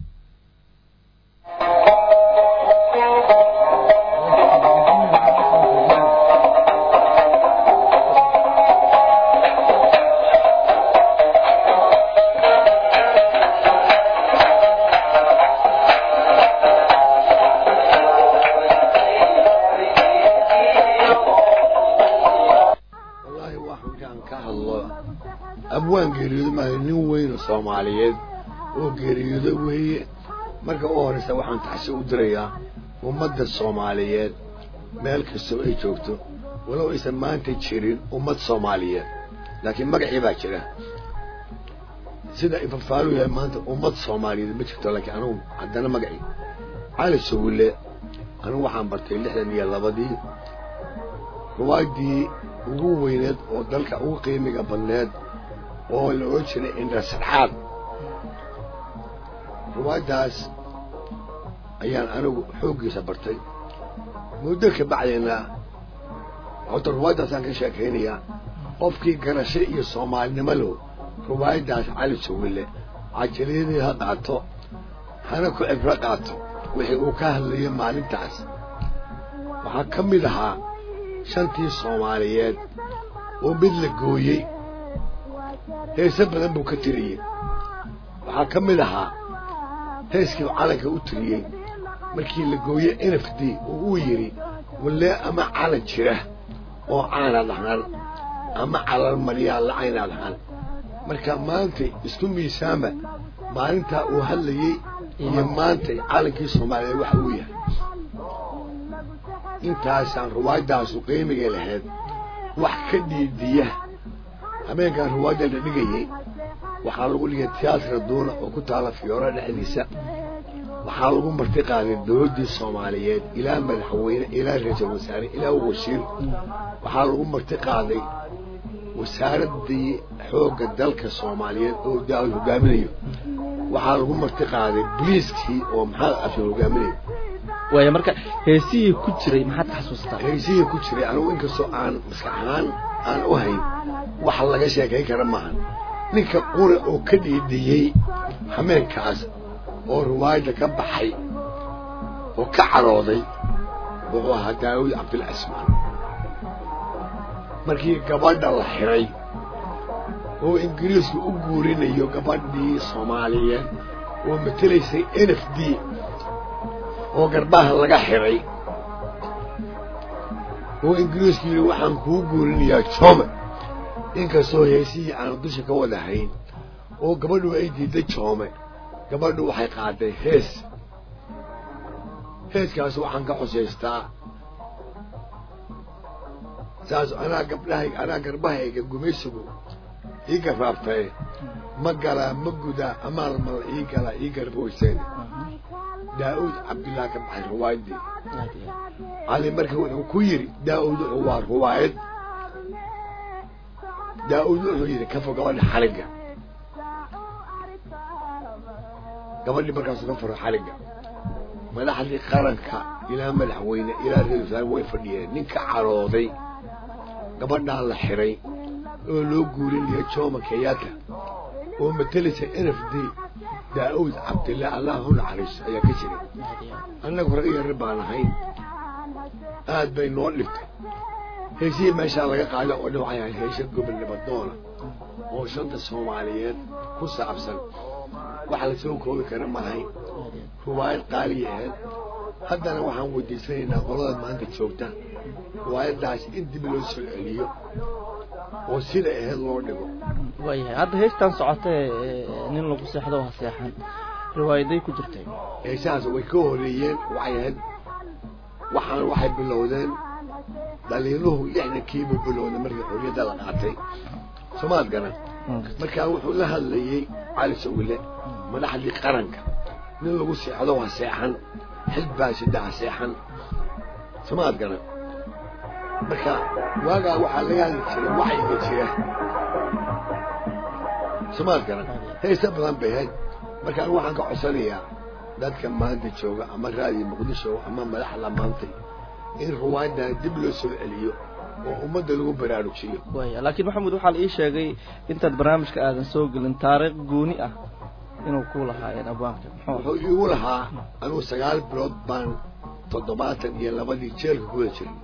abwaan geeriyooday ma nin weyn oo Soomaaliyeed oo geeriyooday weeye marka oo horeysa waxaan taxsi u dirayaa ummadda Soomaaliyeed meel kasta ay joogto walow aysan maanta jirin ummad Soomaaliyeed laakiin magacii baa jira sida ifafaalu yahay maanta ummad Soomaaliyeed ma jirto laakiin anigu haddana magacii cali sugulle anigu waxaan bartay lixdan iyo labadii ruwaadii ugu weyneed oo dalka ugu qiimiga badneed oo la oran jiray indha sarxaad ruwaadaas ayaan anigu xooggiisa bartay muddo ka bacdayna horta ruwaadaasaan ka sheekaynayaa qofkii garasho iyo soomaalinimo leh ruwaadaas cali sugulle cajiradii ha qaato hana ku cibro qaato wixii uu ka hadlayay maalintaas waxaa ka mid ahaa shantii Soomaaliyeed oo mid la gooyey heese badan buu ka tiriyey waxaa ka mid ahaa heeskii calanka u tiriyey markii la gooyey N F D oo uu yiri walle ama calan jira oo caana dhahan ama calan mariyaa la ayna dhahan marka maanta isku miisaama maalinta uu hadlayay iyo maanta calankii Soomaaliyeed waxa uu yahay intaasaan ruwaadaas u qiimiga lahayd wax ka dhiidiya habeenkan ruwaada la dhigayay waxaa lagu dhigay tiyaatar doona oo ku taala Fiyoora dhexdiisa waxaa lagu marti qaaday dowladda Soomaaliyeed ilaa madaxweyne ilaa ra'iisul wasaare ilaa wasiir waxaa lagu marti qaaday wasaaradii xoogga dalka Soomaaliyeed oo daal hogaaminayo waxaa lagu marti qaaday booliiskii oo maxaa afyo hogaaminayo way marka heesii ku jiray maxaad ka xasuustaa heesii ku jiray anigu inkastoo aan maskaxaan aan u hayn wax laga sheekay kara maahan ninka qura oo ka dhiidhiyey hameenkaas oo riwaayadda ka baxay oo ka carooday wuxuu ahaa daawud cabdilcasmaan markii gabadha la xiray oo ingiriisku u guurinayo gabadhii soomaaliyeed oo matelaysay n f d oo garbaha laga xiray oo ingiriisku yidhi waxaan kuu guurinayaa joome inkastoo heesihii aanu dusha ka wada hayn oo gabadhu ay diiday joome gabadhu waxay qaaday hees heeskaas waxaan ka xusaystaa saas anaa gabdhahay anaa garbahayga gumaysigu ii garraabtay ma galaa ma gudaa amaalmal ii galaa ii garboyseen daa'uud cabdillah ka baxay riwaayaddii cali marka wuxuu ku yidhi daa'uud wuxuu waa riwaayad daa'uud wuxuu yidhi ka fog gabadha xaligga gabadhii markaasuu ka furo xaligga madaxdii qaranka ilaa madaxweyne ilaa ra-iisul wasaare way fadhiyeen ninka carooday gabadhaa la xiray oo loo guurinaya jooma kenyatta oo matelisa n f d daa'uud cabdillah allah u naxariiso ayaa ka jiray annagu rag iyo rir baan ahayn aad bay noo dhibtay heesihii meeshaa laga qaada oo dhan waxay ahayd heesha gobol doona oo shanta soomaaliyeed ku saabsan waxa la soo koobi kara ma ahayn riwaayad qaaliya ahayd haddana waxaan weydiisanaynaa qolada maanta joogta riwaayaddaas in dib loo soo celiyo oo sida ahayd loo dhigo waayahay hadda heestan socotee nin lagu seexdo ha seexan riwaayaday ku jirtay heesahaas way ka horeeyeen waxay ahayd waxaan waxay bilowdeen dhaliiluhu lixdankiiba bilowday markii xorriyadda la qaatay soomaad garan markaa wuxuu la hadlayey cali sawile madaxdii qaranka nin lagu seexdo ha seexan xilbaa sida ha seexan soomaad garan marka waagaa waxaa laga hadli jiray waxayga jira soomaad garan heesa badan bay ahayd markaan waxaan ka codsanayaa dadka maanta jooga ama raadiyo muqdisho ama madaxda maantay in riwaayaddan dib loo soo celiyo oo ummadda lagu baraarujiyo waaya laakiin maxamuud waxaa la ii sheegay intaad barnaamijka aadan soo gelin taariikh gooni ah inuu ku lahaayeen abwaanka wuxuu iigu lahaa anugu sagaal bilood baan toddobaatan iyo labadii jeelka ku wada jiray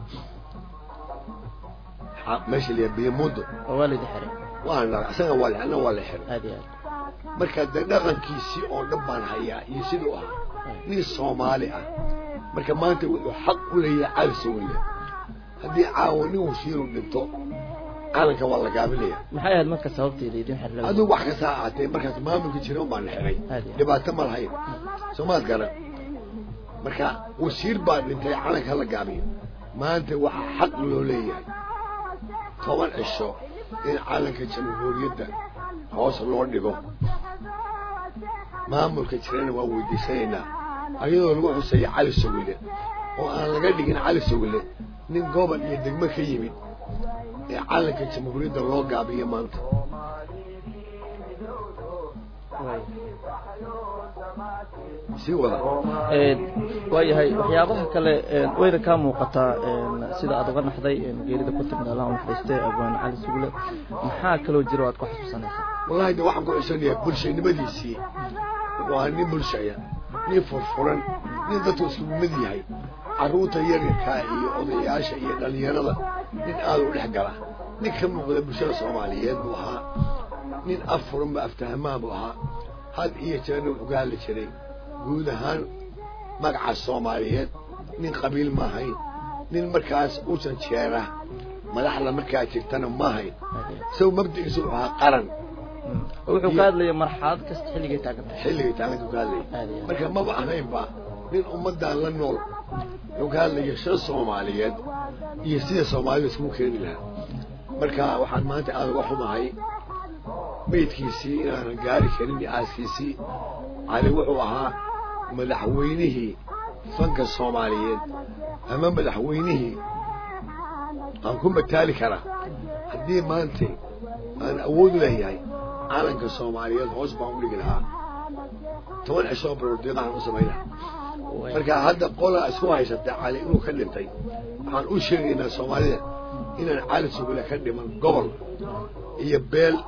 meesha liya biyamudo waa la xiray waana asaga waa la waa la xiray aad iyo aad marka dhaqankiisii oo dhan baan hayaa iyo sidoo ah nin Soomaali ah marka maanta wuxuu xaq u leeyahay cali sawile haddii caawani uu shiiru dhinto calanka waa la gaabinaya maxay ahayd marka sababteeda idin xirlay aduu wax ka saacatay markaas maamulka jiro baan xiray dhibaato ma lahayn Soomaad garan marka wasiir baa dhintay calanka la gaabiyo maanta waxa xaq loo leeyahay toban cisho in calanka jamhuuriyadda hoos loo dhigo maamulka jirana waa weydiisanaynaa ayadoo lagu xusay cali sawile oo aan laga dhigin cali sawile nin gobol iyo degmo ka yimid ee calanka jamhuuriyadda loo gaabiyo maanta si wada ee waayahay waxyaabaha kale wayda ka muuqataa sida aad uga naxday geerida ku timid Allah u naxariistay abaan cali sawile maxaa kaloo jiro aad ku xasuusanaysaa wallahi de waxaan ku xusanayaa bulshanimadiisii waa nin bulshaya nin furfuran nin dadku isku mid yahay carruurta yaryarka iyo odayaasha iyo dhalinyarada nin aad u dhex gala nin ka muuqda bulshada Soomaaliyeed buu ahaa nin affuran ba aftahmaa buu ahaa had iyo jeer wuxuu ka hadli jiray guud ahaan magaca Soomaaliyeed nin qabiil ma ahayn nin markaas u jeera madaxda markaa jirtana ma ahayn soo mabdiisu ahaa qaran wuxuu ka hadlayay marxalad kasta xilliga taagantay xilliga taagantay ka hadlayay marka ma ahayn ba nin ummadda la nool wuxuu ka hadlayay shir Soomaaliyeed iyo sida Soomaalidu isku keeni lahaa marka waxaan maanta aad uga xumahay meydkiisii inaan gaari karin aaskiisii cali wuxuu ahaa madaxweynihii fanka Soomaaliyeed ama madaxweynihii aan ku mataali kara haddii maanta aan awood leeyahay calanka Soomaaliyeed hoos baan u dhigi lahaa toban cisho baroordiiqaan u samaynaha marka hadda qola isku haysata cali inuu ka dhintay waxaan u sheegaynaa Soomaalida inaan cali sawile ka dhiman gobol iyo beel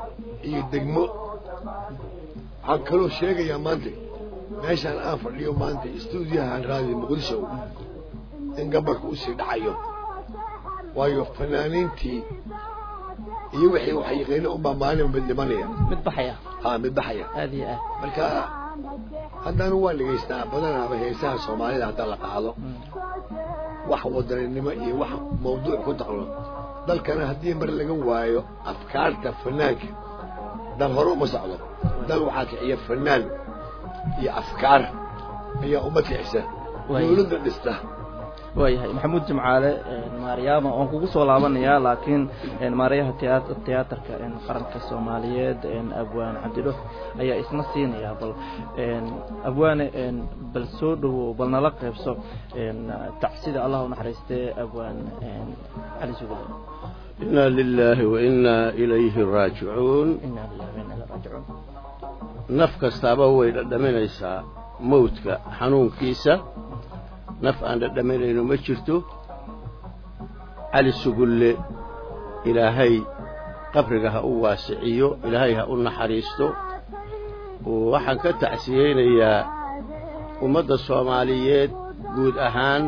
iyo degmo waxaan kaloo sheegayaa maanta meeshaan aan fadhiyo maanta istuudiyahaan raadiyo muqdisho in gabalka usii dhacayo waayo fanaaniintii iyo wixii wax yaqiina unbaa maalin mid dhimanaya mid baxaya haa mid baxaya aad iyo aad marka haddana waa dhegaystaa badanaaba heesaha soomaalida hadda la qaado wax wadaninimo iyo wax mawduuc ku taqlo dalkana haddii mar laga waayo afkaarta fanaanka dal hore uma socdo dal waxaa kiciya fanaan iyo afkaar ayaa umad kicisa dawladda dhista waayahay maxamuud jimcaale maaryaama oon kugu soo laabanayaa laakiin maaryaha tiyaatarka qaranka soomaaliyeed abwaan cabdidhof ayaa isna siinayaa bal abwaane bal soo dhowow bal nala qaybso tacsida allah u naxariistee abwaan cali sugule inna lillahi wa inna ilayhi raajicuun inna lillahi wa inna ilayhi raajicuun naf kastaaba way dhadhaminaysaa mawdka xanuunkiisa naf aan dhadhaminayno ma jirto cali sugulle ilaahay qabriga ha u waasiciyo ilaahay ha u naxariisto waxaan ka tacsiyeynayaa ummadda soomaaliyeed guud ahaan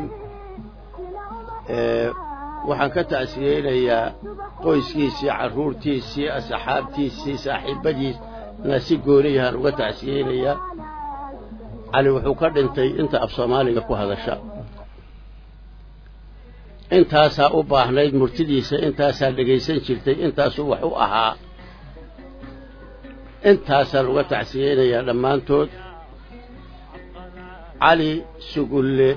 waxaan ka tacsiyeynayaa qoyskiisii carruurtiisii asxaabtiisii saaxiibadiisna si gooniyahaan uga tacsiyeynayaa cali wuxuu ka dhintay inta af soomaaliga ku hadasha intaasaa u baahnayd murtidiisa intaasaa dhegaysan jirtay intaasuu wax u ahaa intaasaan uga tacsiyeynayaa dhammaantood cali sugulle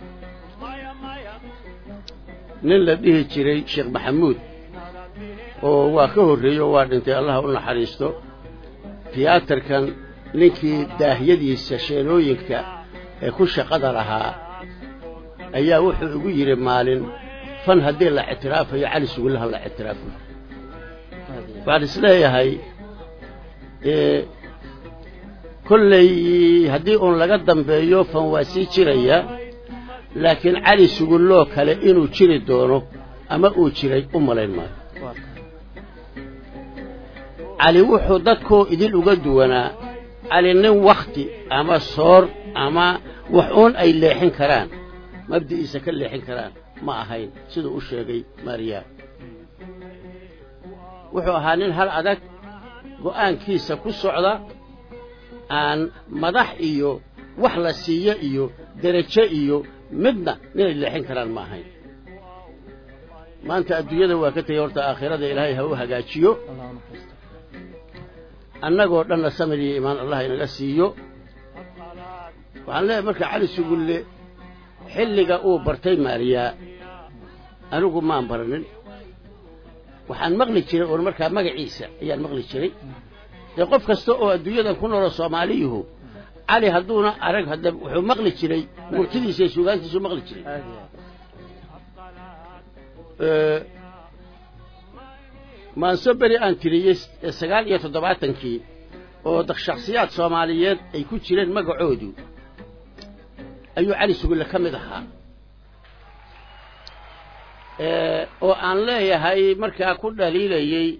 nin la dhihi jiray sheekh maxamuud oo waa ka horreeyey oo waa dhintay allaha u naxariisto tiyaatarkan ninkii daahyadiisa sheenooyinka ee ku shaqada lahaa ayaa wuxuu igu yidhi maalin fan haddii la ictiraafayo cali sugulle ha la ictiraafo waxaan isleeyahay kolley haddii uun laga dambeeyo fan waa sii jiraya laakiin cali sugulloo kale inuu jiri doono ama uu jiray u malayn maayo cali wuxuu dadkoo idin uga duwanaa cali nin wakhti ama soor ama wax uun ay leexin karaan mabdi'iisa ka leexin karaan ma ahayn siduu u sheegay maariyaa wuxuu ahaa nin hal adag go'aankiisa ku socda aan madax iyo wax la siiyo iyo derajo iyo midna ninay leexin karaan ma ahayn maanta adduunyada waa ka tegey horta aakhirada ilaahay ha u hagaajiyo annagoo dhanna samir iyo iimaan allah inaga siiyo waxaan leeyahay marka cali sugulle xilliga uu bartay maariyaa anigu maan baranin waxaan maqli jiray oon markaa magaciisa ayaan maqli jiray dee qof kasta oo adduunyadan ku noolo soomaaliyuhu cali hadduuna arag hadda wuxuu maqli jiray murtidiisa iyo suugaantiisuu maqli jiray maanso beri aan tiriyey sagaal iyo toddobaatankii oo shakhsiyaad soomaaliyeed ay ku jireen magacoodu ayuu cali sugulle ka mid ahaa oo aan leeyahay markaa ku dhaliilayey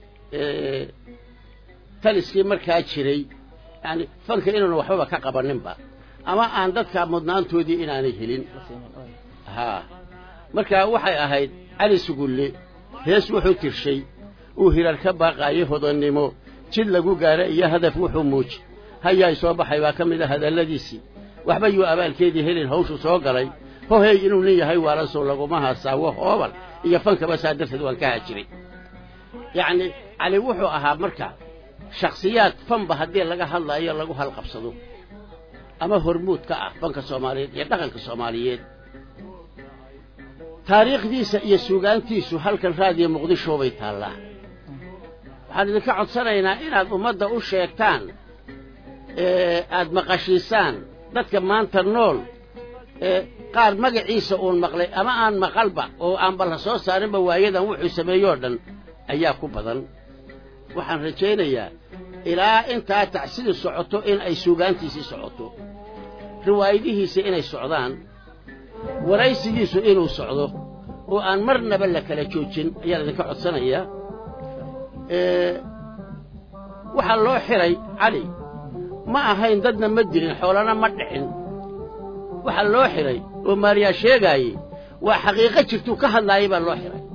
taliskii markaa jiray yani fanka inuuna waxbaba ka qabaninba ama aan dadka mudnaantoodii inaanay helin haa markaa waxay ahayd cali sugulle hees wuxuu tirshay uu hirar ka baaqaayay hodannimo jid lagu gaara iyo hadaf wuxuu muuji hayaay soo baxay baa ka mid a hadalladiisii waxba yuu abaalkeedii helin hawshu soo galay hohey inuu nin yahay waalansow laguma hasaawo hoobal iyo fankaba saa darteed waan ka hajiray yacni cali wuxuu ahaa marka shakhsiyaad fanba haddii laga hadlaayo lagu halqabsado ama hormuud ka ah fanka soomaaliyeed iyo dhaqanka soomaaliyeed taariikhdiisa iyo suugaantiisu halkan raadiyo muqdisho bay taallaa waxaan idinka codsanaynaa inaad ummadda u sheegtaan aad maqashiisaan dadka maanta nool qaar magaciisa uun maqlay ama aan maqalba oo aan bal ha soo saarinba waayadan wuxuu sameeyoo dhan ayaa ku badan waxaan rajaynayaa ilaa intaa tacsidii socoto in ay suugaantiisii socoto riwaayadihiisa inay socdaan waraysigiisu inuu socdo oo aan marnaba la kala joojin ayaan idinka codsanayaa waxa loo xiray cali ma ahayn dadna ma dilin xoolana ma dhicin waxa loo xiray oo maariya sheegay waa xaqiiqo jirtu ka hadlaayay baa loo xiray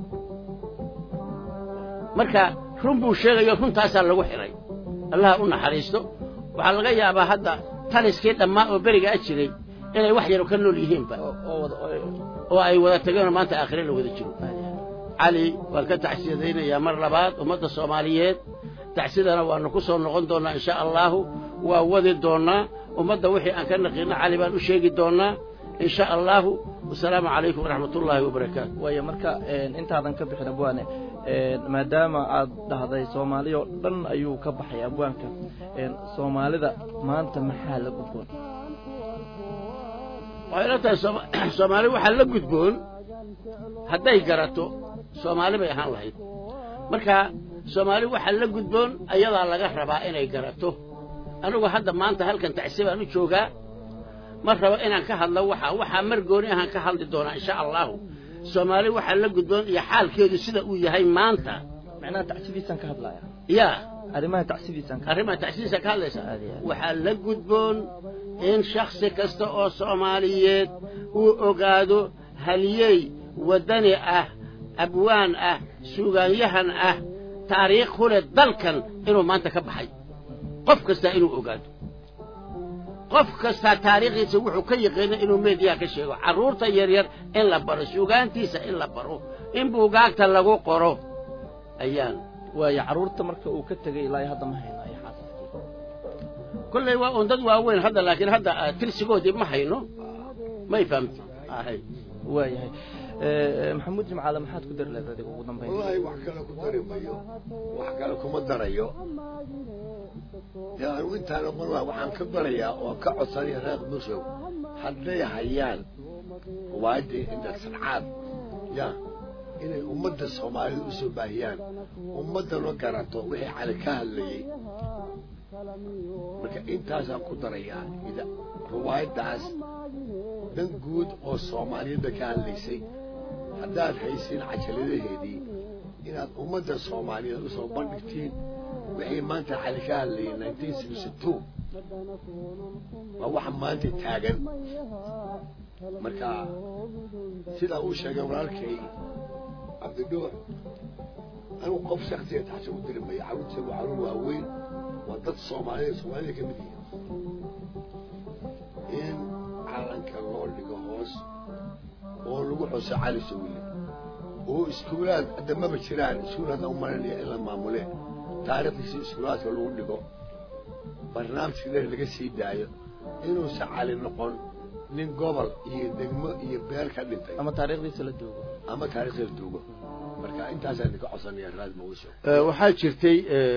marka run buu sheegayo runtaas lagu xiray allah u naxariisto waxa laga yaabaa hadda taliskii dhammaa oo beriga jiray inay wax yar ka nool yihiin ba oo ay wada tageen maanta aakhire la wada jiro cali waan ka taxsiideynaya mar labaad ummadda Soomaaliyeed taxsiidana waanu ku soo noqon doonaa insha Allah waa wadi doonaa ummadda wixii aan ka naqina cali baan u sheegi doonaa insha Allah wassalaamu alaykum waraxmatullaahi wabarakaatuh way marka intaadan ka bixin abwaane maadaama aad dhahday Soomaaliyo dhan ayuu ka baxay abwaanka Soomaalida maanta maxaa la gudboon وإلى سومالي وحال لا غدبون hadday garato Soomaali bay ahaan lahayd marka Soomaali waxa la gudboon ayada laga rabaa inay garato anigu hadda maanta halkan tacsibaan u joogaa ma rabo inaan ka hadlo waxa waxa mar gooni ahaan ka hadli doona insha Allah Soomaali waxa la gudboon iyo xaalkeedu sida uu yahay maanta macna tacsidiisan ka hadlaya ya arrimaha tacsidiisan ka arrimaha tacsidiisan ka hadlaysa waxa la gudboon in shakhsi kasta oo Soomaaliyeed uu ogaado haliyay wadani ah abwaan ah suugaanyahan ah taariikh hore dalkan inuu maanta ka baxay qof kasta inuu ogaado qof kasta taariikhdiisa wuxuu ka yaqaan inuu media ka sheego caruurta yar yar in la baro suugaantiisa in la baro in buugaagta lagu qoro ayaan way caruurta marka uu ka tagay ilaa hadda ma hayno ay xaas kulay waa on dad waaweyn hadda laakiin hadda tirsigoodii ma hayno ma fahamti ahay waayahay محمود جمعة محاد كدر لذلك وضم بين والله وحكلا كدر مايو وحكلا كم دريو يا وانت أنا مرة وحن كبريا وكعب صريح هذا مسلم حد لي حيان وعدي عندك سنعات يا إن أمد الصومالي وسباهيان أمد الوكراتو وهي على كهلي marka intaas aan ku darayaa ida ruwaayadaas dan guud oo Soomaaliyeed ka hadlaysay haddaad haysin cajaladeedii inaad ummadda Soomaaliyeed u soo bandhigtiin wixii maanta xal ka hadlayay nineteen sixty-two waa wax maanta taagan marka sida uu sheegay walaalkay Cabdiduur anu qof shakhsiyeed taasoo u dirimay caruurta waa waaweyn wadad Soomaaliyeed Soomaaliyeed ka mid yihiin in calanka loo dhigo hoos oo lagu xuso cali Soomaali oo iskuulaad adamaba jiraan iskuulaad u maranaya in la maamulo taariikhdiisa iskuulaadka lagu dhigo barnaamijka laga sii daayo inuu sacali noqon nin gobol iyo degmo iyo beer ka dhintay ama taariikhdiisa la doogo ama taariikhdiisa la doogo marka intaas aan ka codsanaya raad mawsho waxaa jirtay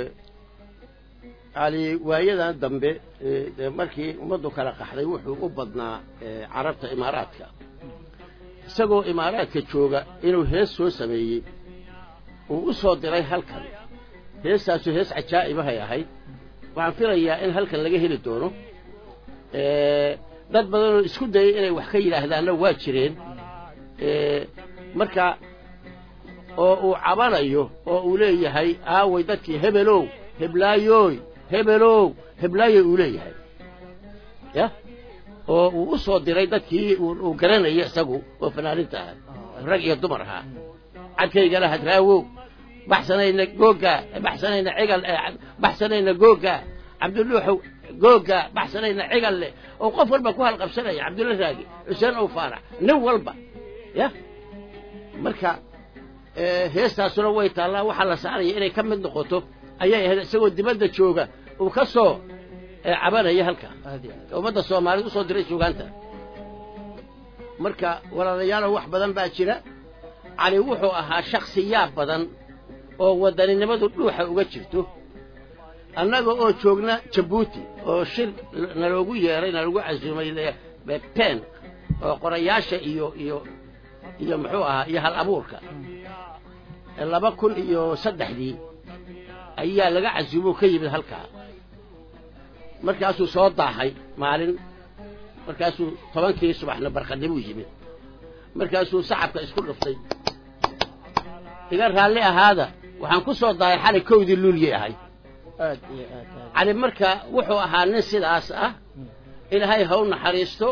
علي ويانا دمبه markii umadu kala qaxday wuxuu u badnaa carabta imaaraadka isagoo imaaraadka jooga inuu hees soo sameeyay uu u soo diray halkan heesaas hees cajaa'ib ah ahayd waxaan filayaa in halkan laga heli doono ee dad badan oo isku dayay inay wax ka yiraahdaan waa jireen ee marka oo uu cabanayo oo uu leeyahay aaway dadkii hebelow heblaayoy hebelow heblaayo uu leeyahay ya oo uu u soo diray dadkii uu garanayay isagu oo fanaaninta ah rag iyo dumar ah cadkayga la hadraawo baxsanayna googa baxsanayna cigal baxsanayna googa cabdulluuxu googa baxsanayna cigal leh oo qof walba ku hal qabsanaya cabdulla raagi xuseen oo faarax nin walba ya marka ee heestaasuna way taalaa waxa la saaraya inay ka mid noqoto ayay ahayd isagoo dibadda jooga uu ka soo cabanaya halka ummadda Soomaaliyeed u soo diray suugaanta marka walaalayaal wax badan baa jira cali wuxuu ahaa shakhsiyaad badan oo wadaninimadu dhuuxa uga jirto annaga oo joogna Djibouti oo shir naloogu yeeray nalagu casuumay pen oo qorayaasha iyo iyo iyo muxuu ahaa iyo hal abuurka laba kun iyo saddexdii ayaa laga casuumo ka yimid halka markaasuu soo daahay maalin markaasuu tobankii subaxna barqadnimo yimid markaasuu saxabka isku dhuftay iga raalli ahaada waxaan ku soo daahay xalay kowdii luuliyay ahay cali marka wuxuu ahaa nin sidaas ah ilaahay ha u naxariisto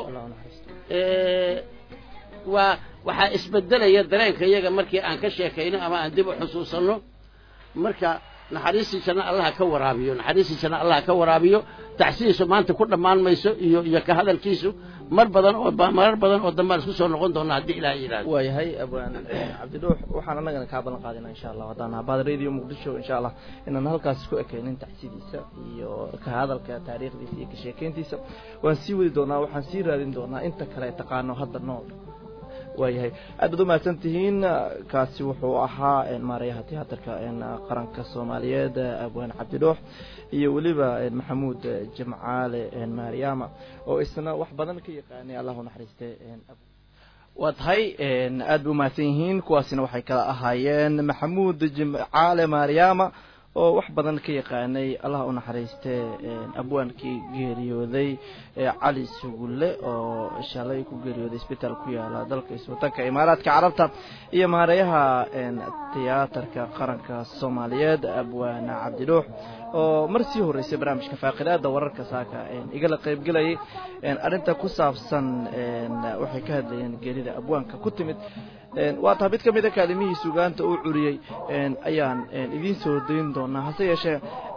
waa waxaa isbedelaya dareenka iyaga markii aan ka sheekayno ama aan dib u xusuusanno marka naxariistiisana allaha ka waraabiyo naxariistiisana allaha ka waraabiyo tacsiisu maanta ku dhammaan mayso iyo iyo ka hadalkiisu mar badan oo marar badan oo dambe isku soo noqon doona haddii ilaahay yiraahdo waayahay abaan cabdiduux waxaan anagana ka ballan qaadinaa insha Allah wadana baad radio muqdisho insha Allah inaan halkaas ku ekeenin tacsiidiisa iyo ka hadalka taariikhdiisa iyo ka sheekeyntiisa waan sii wadi doonaa waxaan sii raadin doonaa inta kale taqaano hadda nool waayahay aad baad u mahadsantihiin kaasi wuxuu ahaa maarayaha tiyaatarka qaranka Soomaaliyeed abaan cabdiduux iyo waliba maxamuud jimcaale maariyama oo isna wax badan ka yaqaanay Allahu naxariistay wadhay aad buu mahadsan yihiin kuwaasina waxay kala ahaayeen maxamuud jimcaale maariyama oo wax badan ka yaqaanay Allah u naxariistay abwaankii geeriyooday cali sugulle oo shalay ku geeriyooday isbitaal ku yaala dalka Iswatanka Imaaraadka Carabta iyo maarayaha tiyaatarka qaranka Soomaaliyeed abwaan cabdiduux oo markii horeysay barnaamijka faaqiraada wararka saaka igala qayb galay arinta ku saabsan waxay ka hadlayeen geerida abwaanka ku timid waa taabid kamid ah kaalimihi suugaanta uu curiyay ayaan idin soo deyn doonaa hase yeeshee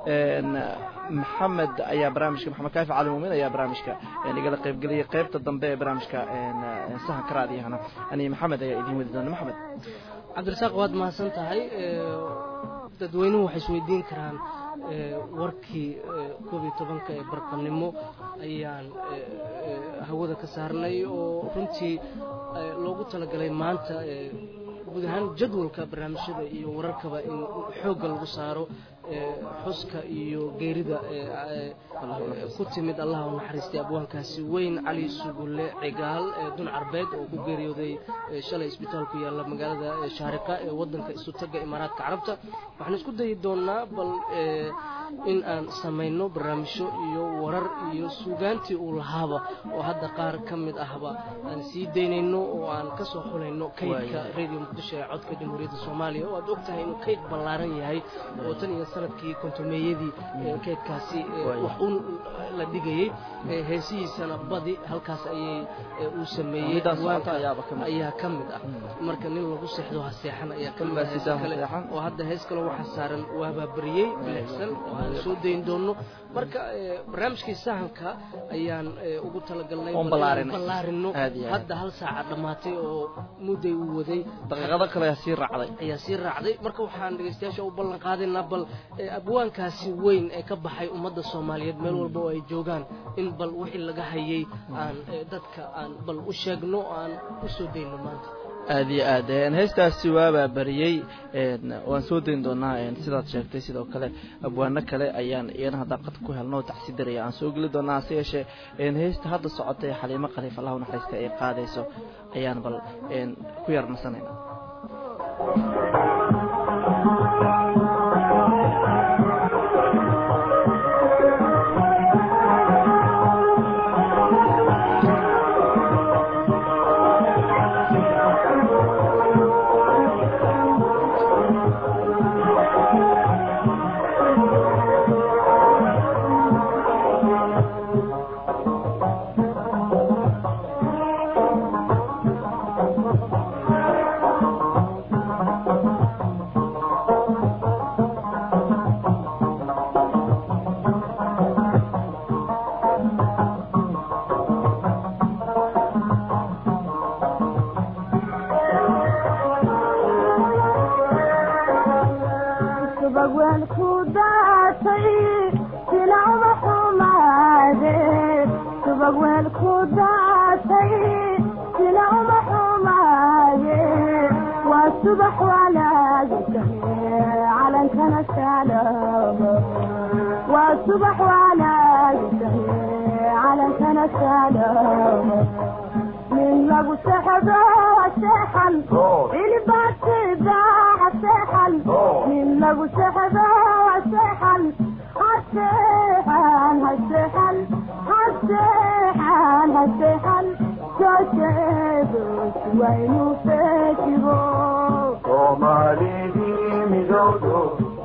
maxamed ayaa barnaamijka maxamed kaafi cali muumin ayaa barnaamijka igala qayb galay qaybta dambe ee barnaamijka sahan karaadiyahana ani maxamed ayaa idin wadi doona maxamed cabdirasaaq waad mahadsan tahay dadweynuhu waxay isweydiin karaan warkii koob iyo tobanka ee barqanimo ayaan hawada ka saarnay oo runtii loogu talagalay maanta guud ahaan jadwalka barnaamijyada iyo wararkaba in xoogga lagu saaro xuska iyo geerida ku timid Allah u naxariistay abwaankaasi weyn cali sugulle cigaal dun carbeed oo ku geeriyooday shalay isbitaal ku yaala magaalada shaariqa ee wadanka Isutaga Imaaraadka Carabta waxaan isku dayi doonaa bal in aan sameeyno barnaamijyo iyo warar iyo suugaantii uu lahaaba oo hadda qaar kamid ahba aan sii deynayno oo aan ka soo xulayno kaydka radio muqdisho ee codka jamhuuriyadda Soomaaliya oo aad ogtahay inuu kayd ballaaran yahay oo tan iyo sanadkii kontomeeyadii kaydkaasi wax uu la dhigayay heesihiisana badi halkaas ayay uu sameeyay ayaa kamid ah marka nin lagu seexdo ha seexan ayaa kamid ah oo hadda hees kale waxa saaran waaba bariyay bilacsan oo aan soo deyn doono marka barnaamijkii sahanka ayaan ugu talagalnay ballaarino hadda hal saac dhamaatay oo mudday uu waday daqiiqado kale ayaa sii raacday ayaa sii raacday marka waxaan dhageystayaasha u ballan qaadinaa bal abwaankaasi weyn ee ka baxay ummadda Soomaaliyeed meel walba oo ay joogaan in bal wixii laga hayay aan dadka aan bal u sheegno aan u soo deyno maanta aad iyo aad heestaasi waaba bariyay waan soo deyn doonaa sidaad sheegtay sidoo kale abwaano kale ayaan iyana hadda qad ku helno taxsidiraya aan soo gali doonaa si yeeshee heesta hadda socotay Xaliimo Khaliif Allah u naxariistay ay qaadayso ayaan bal ku yar nasanayna والصبح وانا على سنة سلام من لقو سحب السحل اللي بات باع السحل من لقو سحب السحل السحل السحل السحل السحل كشف وينو فاتبو ومالي دي مزودو سحل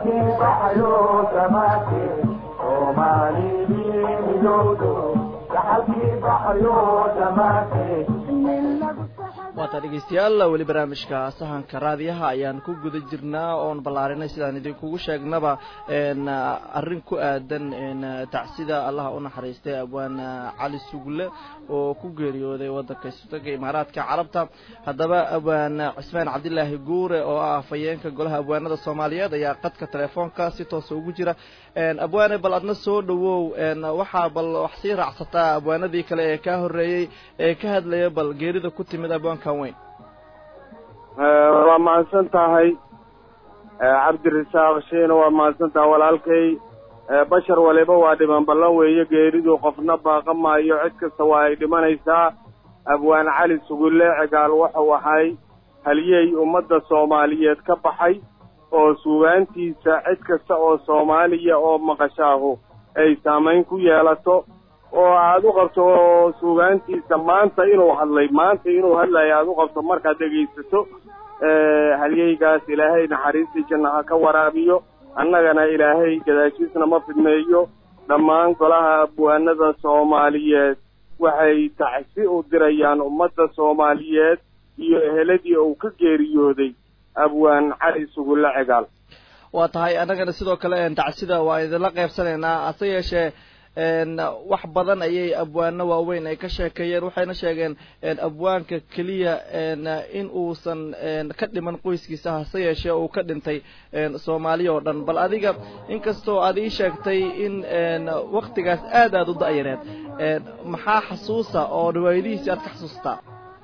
waata dhegeystayaal weli barnaamijka sahanka raadiyaha ayaan ku guda jirnaa oon ballaarinay sidaan idinkugu sheegnaba arrin ku aadan tacsida allaha u naxariistay abwaan cali sugle oo ku geeriyooday waddanka sultanka imaaraadka carabta haddaba abwaan cismaan cabdilaahi guure oo ah afhayeenka golaha abwaanada soomaaliyeed ayaa qadka telefoonka si toosa ugu jira abwaane bal adna soo dhawow waxaa bal wax sii raacsataa abwaanadii kale ee kaa horreeyey ee ka hadlaya bal geerida ku timid abwaankan weyn waa mahadsan tahay cabdirasaaq sheena waa mahadsan tahay walaalkay bashar waliba waa dhiman ballan weeye geeridu qofna baaqa maayo cid kasta waa ay dhimanaysaa abwaan cali sugulle cigaal wuxuu ahay haliyey ummadda soomaaliyeed ka baxay oo suugaantiisa cid kasta oo soomaaliya oo maqashaahu ay saamayn ku yeelato oo aad u qabto suugaantiisa maanta inuu hadlay maanta inuu hadlayo aad u qabto markaad dhegaysato halyeygaas ilaahay naxariistii janna ha ka waraabiyo annagana ilaahay gadaashiisna ma fidmeeyo dhammaan golaha abwaanada soomaaliyeed waxay tacsi u dirayaan ummadda soomaaliyeed iyo eheladii uu ka geeriyooday abwaan cali sugulle cigaal waa tahay annagana sidoo kale tacsida waa idinla qaybsanaynaa hase yeeshee wax badan ayay abwaano waaweyn ay ka sheekeeyeen waxayna sheegeen abwaanka keliya in uusan ka dhiman qoyskiisa hase yeeshee uu ka dhintay soomaaliya oo dhan bal adiga inkastoo aad ii sheegtay in waktigaas aad aad u da'yareed maxaa xasuusa oo riwaayadihiisi aad ka xasuustaa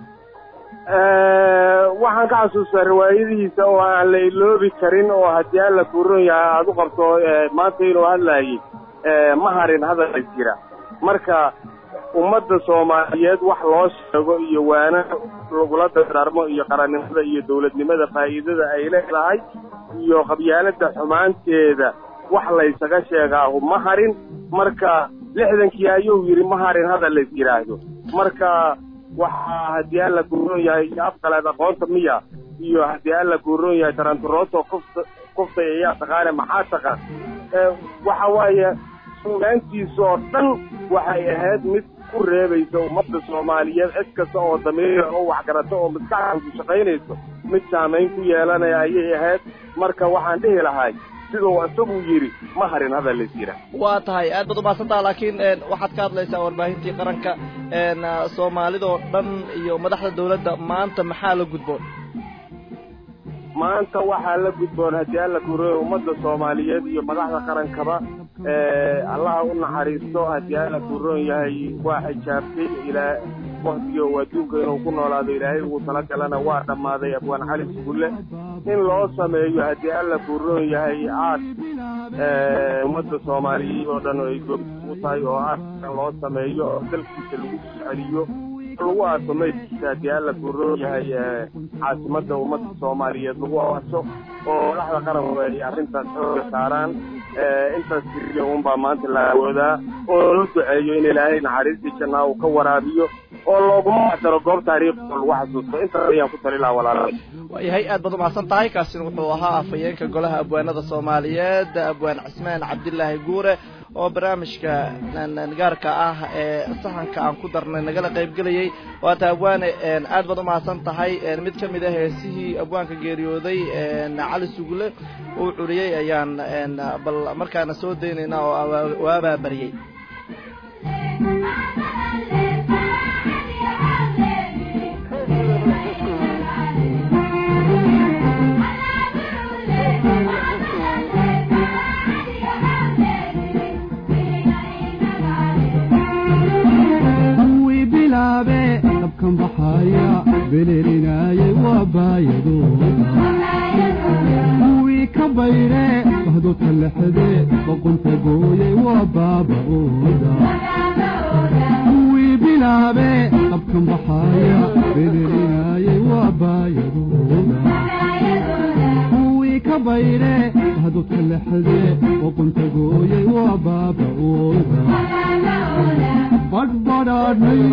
waxaan ka xasuustaa riwaayadihiisa oo aan la iloobi karin oo haddii alla kuuron yahay aad u qabto maanta inuu hadlaayey ma harin hadal jira marka ummadda soomaaliyeed wax loo sheego iyo waana lagula dardaarmo iyo qarannimada iyo dawladnimada faa'iidada ay leedahay iyo qabyaaladda xumaanteeda wax laysaga sheegaahu ma harin marka lixdankii ayuu yidhi ma harin hadal lays yidhaahdo marka waxaa haddii alla kuuron yahay afkaleed aqoonta miya iyo haddii alla kuuron yahay taranturooto kufta kuftay ayaa taqaane maxaa taqaan waxa waaye suugaantiisa oo dhan waxay ahayd mid ku reebaysa ummadda soomaaliyeed cid kasta oo damiir oo wax garata oo maskaxda ku shaqaynayso mid saamayn ku yeelanaya ayay ahayd marka waxaan dhihi lahay siduu isagu yidhi ma harin hadal lays yidha waa tahay aad baad umahadsantaha laakiin waxaad ka hadlaysaa warbaahintii qaranka soomaalidoo dhan iyo madaxda dawladda maanta maxaa la gudboon maanta waxaa la gudboon haddii alla kuureeyo ummadda soomaaliyeed iyo madaxda qarankaba allaha u naxariisto haddii alla kuuroon yahay waa xijaabtay ilaa waktigii oo adduunka inuu ku noolaado ilaahay ugu talagalana waa dhammaaday abwaan cali sugulle in loo sameeyo haddii alla kuuroon yahay aad ummadda soomaaliyeed oo dhan ay goobta u tahay oo aadkan loo sameeyo oo dalkiisa lagu celiyo lagu aaso maydkiisa haddii alla kuuroon yahay caasimadda ummadda soomaaliyeed lagu aaso oo madaxda qaranku ay arrintaas xooga saaraan intaas keliya unbaa maanta la awoodaa oo la duceeyo in ilaahay naxariistii jannaa uu ka waraabiyo oo looguma macdaro goob taariikhoo lagu xasuusto intaas ayaan ku tali lahaa walaalay waayahay aad baad umahadsan tahay kaasina wuxuu ahaa afhayeenka golaha abwaanada soomaaliyeed abwaan cismaan cabdilaahi guure oo barnaamijka gaarka ah ee sahanka aan ku darnay nagala qaybgelayay waata abwaane aad baad umahadsan tahay mid ka mid ah heesihii abwaanka geeriyooday cali sugulle uu curiyey ayaan bal markaana soo daynaynaa oo waabaa baryey abkan baxaya belelinaaye waa baayadooda kuwii ka bayre bahdo talexde boqonta gooyey waa baaba'ooda kuwii bilaabe abkan baxaya belelinaaye waa baayadooda kuwii ka bayre bahdo talexde boqonta gooyey waa baaba'ooda badbadhaadhnay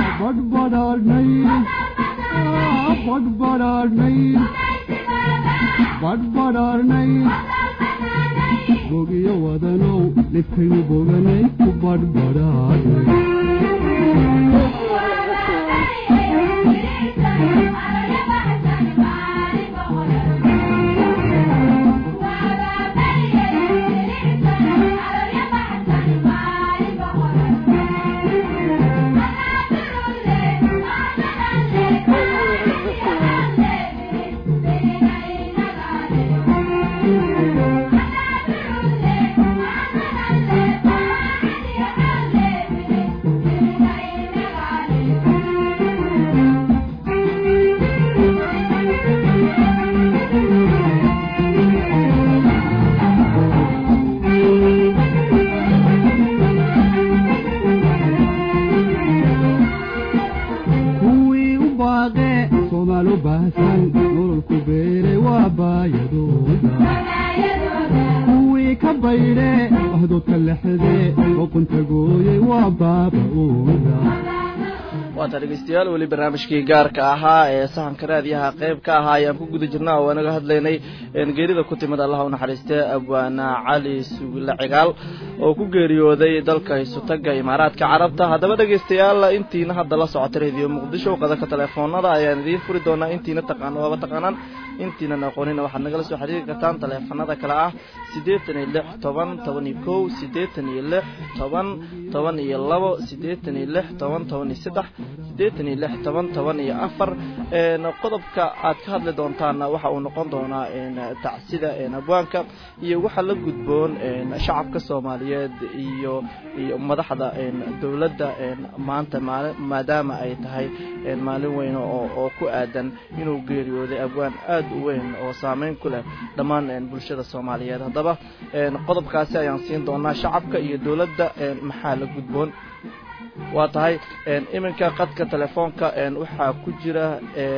badbadhaadhnay badbadhaadhnay badhbadhaarnay bogiyo wadanow dhibkayu boganay ku badhbadhaarnay dhegeystayaal weli barnaamijkii gaarka ahaa ee sahanka raadiyaha qayb ka ahaa ayaan ku guda jirnaa oo anaga hadlaynay geerida ku timid allah u naxariistay abwaana cali sugule cigaal oo ku geeriyooday dalka isutaga imaaraadka carabta haddaba dhegeystayaal intiina hadda la socota radio muqdisho qadaka telefoonada ayaan idiin furi doonaa intiina taqaano waaba taqaanaan intiina aqoonina waxaad nagala soo xiriiri kartaan telefoonada kale ah siddeetan iyo lix toban toban iyo kow siddeetan iyo lix toban toban iyo labo siddeetan iyo lix toban toban iyo saddex siddeetan iyo lix toban toban iyo afar qodobka aad ka hadli doontaana waxa uu noqon doonaa tacsida abwaanka iyo waxa la gudboon shacabka Soomaaliyeed iyo iyo madaxda dawladda maanta maadaama ay tahay maalin weyn oo oo ku aadan inuu geeriyooday abwaan aad u weyn oo saameyn ku leh dhammaan bulshada Soomaaliyeed haddaba qodobkaasi ayaan siin doonaa shacabka iyo dawladda maxaa la gudboon waa tahay iminka qadka telefoonka waxaa ku jira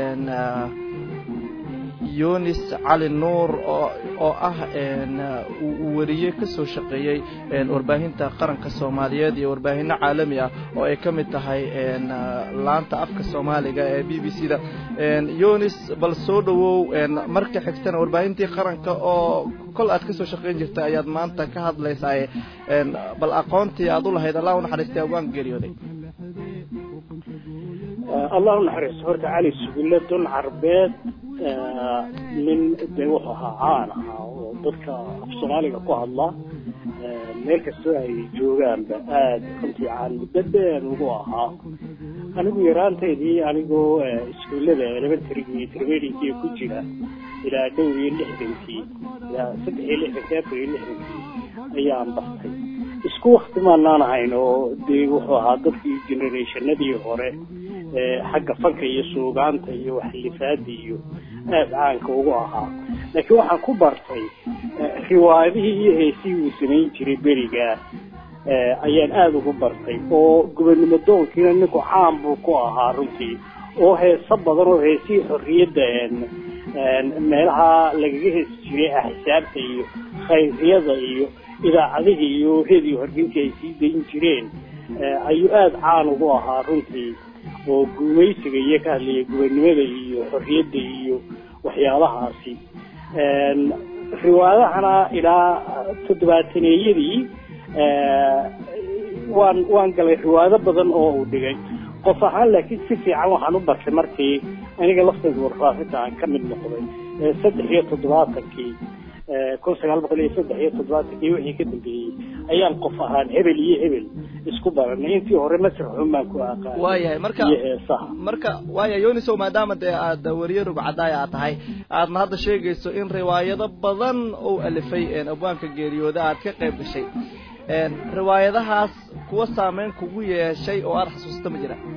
Yunis Cali Nuur oo ah uu wariye ka soo shaqeeyay warbaahinta qaranka Soomaaliyeed iyo warbaahinta caalami ah oo ay ka mid tahay laanta afka Soomaaliga ee B B C da Yunis bal soo dhawow marka xigtana warbaahintii qaranka oo kol aad ka soo shaqeyn jirtay ayaad maanta ka hadlaysaa bal aqoontii aad u lahayd Allah u naxariistay waan geeriyooday الله نحرس هرت علي سجلة دون عربيت من دوحها عانها وضدك في الصومالي قوة الله ملك السوعي جوغان بآد خمسي عن بدين وقوها أنا أقول يران تيدي أنا أقول سجلة لمن تريد ترميري كي كجنا إلى دوري اللحبنتي إلى سبعي اللحبنتي اللحبنتي أيام بحثي isku waqtimaanaan hayno dee wuxuu ahaa dadkii generationadii hore xagga fanka iyo suugaanta iyo waxlifaada iyo aad caanka ugu ahaa laakiin waxaan ku bartay riwaayadihii iyo heesihii uu samayn jiray beriga ayaan aad ugu bartay oo gobonimo doonkiina ninku caan buu ku ahaa runtii oo heeso badan oo heesihii xorriyadda meelaha lagaga heesi jiray axsaabta iyo khayriyada iyo idaacadihii iyo heedii horgeyntii ay sii dayn jireen ayuu aad caan ugu ahaa runtii oo gumaysiga iyo ka hadlaya gobonimada iyo xorriyadda iyo waxyaalahaasi riwaayadahana ilaa toddobaataneyadii waan waan galay riwaayado badan oo uu dhigay qof ahaan laakiin si fiican waxaan u bartay markii aniga laftayda warfaafinta aan ka mid noqday saddex iyo toddobaatankii kun sagaal boqol iyo saddex iyo toddobaatankii wixii ka dambeeyey ayaan qof ahaan hebel iyo hebel isku baranay intii hore masrax xumaan ku aqaan waayahay marka marka waayahay Yunis oo maadaama dee aad wariye rugcadaay aad tahay aadna hadda sheegayso in riwaayado badan oo alifay abwaanka geeriyooda aad ka qayb gashay riwaayadahaas kuwa saameyn kugu yeeshay oo aad xasuusta ma jira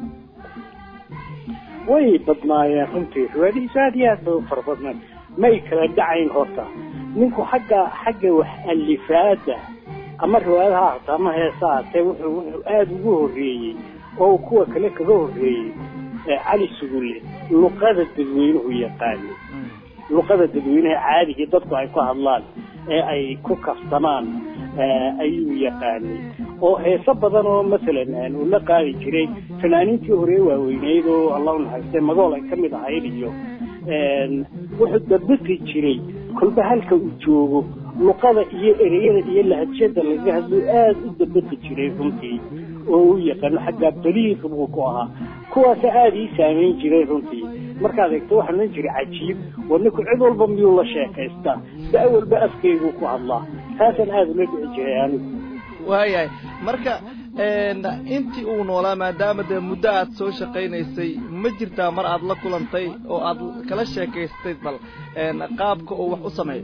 way badnaayeen runtii riwaayadihiisa aad iyo aad bay u fara badnaan may kala dhacayn horta ninku xagga xagga wax alifaada ama riwaayadaha hataa ama heesaha te wuxuu wuxuu aada ugu horreeyey oo kuwa kale kaga horreeyey cali sugule luqada dadweynuhu yaqaani luqada dadweynaha caadiga dadku ay ku hadlaan ee ay ku kaftamaan ayuu yaqaanay oo heeso badan oo masalan uu la qaadi jiray fanaaniintii hore waaweyneyd oo allah u naxariistay magool ay ka mid ahayd iyo wuxuu dabati jiray kolba halka uu joogo luqada iyo ereyada iyo lahjada laga hadlo aad u dabati jiray runtii oo uu yaqaan xagga baliiq uu ku ahaa kuwaas aad ii saameyn jiray runtii markaad eegto waxaan la jiray cajiib wadnaku cid walba miyuu la sheekaysta da walba afkaygu ku hadlaa taasan aad ula dhici jiray anigu waayahay marka intii uu noolaa maadaama dee muddo aad soo shaqaynaysay ma jirtaa mar aad la kulantay oo aad kala sheekaystay bal qaabka uu wax u sameeyo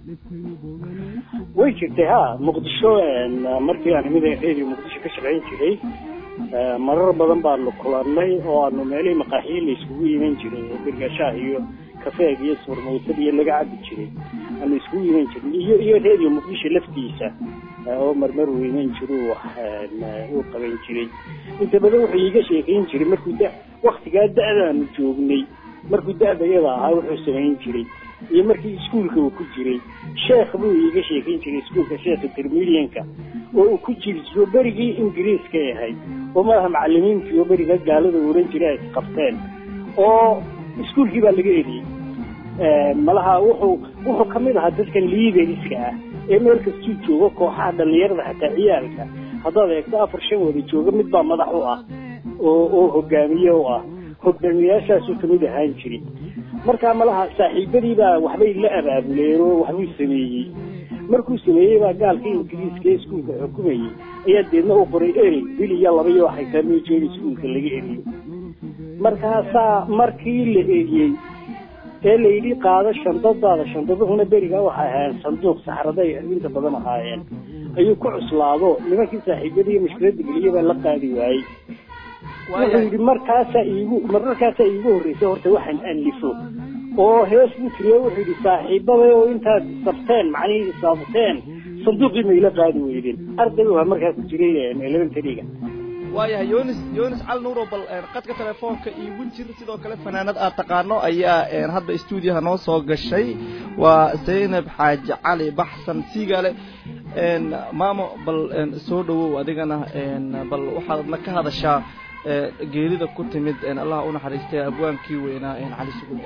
way jirtay ha muqdisho markii aan imid radio muqdisho ka shaqayn jiray marar badan baanu kulannay oo aanu meelihii maqaaxiyo la isugu iman jiray oo birgashaah iyo kafeeg iyo suurmawsad iyo laga cabi jiray aanu isugu iman jiray iyo iyo radio muqdisho laftiisa oo marmar uu iman jiray uu qaban jiray inta badan wuxuu iga sheekayn jiray markuu da waqtigaa da'daanu joognay markuu da'da iyada ahaa wuxuu samayn jiray iyo markii iskuulka uu ku jiray sheekh buu iga sheekayn jiray iskuulka sheekha termilianka oo uu ku jiri jiro berigii ingiriiska ahayd oo madaxa macallimiintii oo beriga gaalada oran jiray ay qabteen oo iskuulkii baa laga eriyey malaha wuxuu wuxuu ka mid ahaa dadkan liideriska ah ee meel kastuu joogo kooxaha dhallinyarada xataa ciyaalka haddaad eegto afar shan wada jooga mid baa madax u ah oo oo hogaamiye u ah hogaamiyayaashaasuu kamid ahaan jiray markaa malaha saaxiibadii baa waxbay la abaabuleen oo waxbuu sameeyey markuu sameeyey baa gaalkii ingiriiska ee iskuulka xukumayey ayaa deedna u qoray erey bil iyo laba iyo waxay kaa noo jeeda iskuulka laga eriyey markaasaa markii la eriyey ee la yidhi qaado shandadaada shandaduhuna berigaa waxay ahaayeen sanduuq saxrada ay inta badan ahaayeen ayuu ku cuslaado nimankii saaxiibadii iyo mushkiladda geliya baa la qaadi waayey wuxuu yidhi markaasaa iigu mararkaasaa iigu horreysay horta waxaan alifo oo hees buu tiriye wuxuu yidhi saaxiibada oo intaad sabteen macnihii isaabteen sanduuqii mayla qaadi weydeen ardaygu waa markaa ku jiray elementariga waayahay yonis yonis cal nuuro bal qadka telefoonka iigu jir sidoo kale fanaanad aad taqaano ayaa hadda stuudiyaha noo soo gashay waa zaynab xaaji cali baxsan siigaale maamo bal soo dhawow adigana bal waxaadna ka hadashaa geerida ku timid allah u naxariistay abwaankii weynaa cali sugulle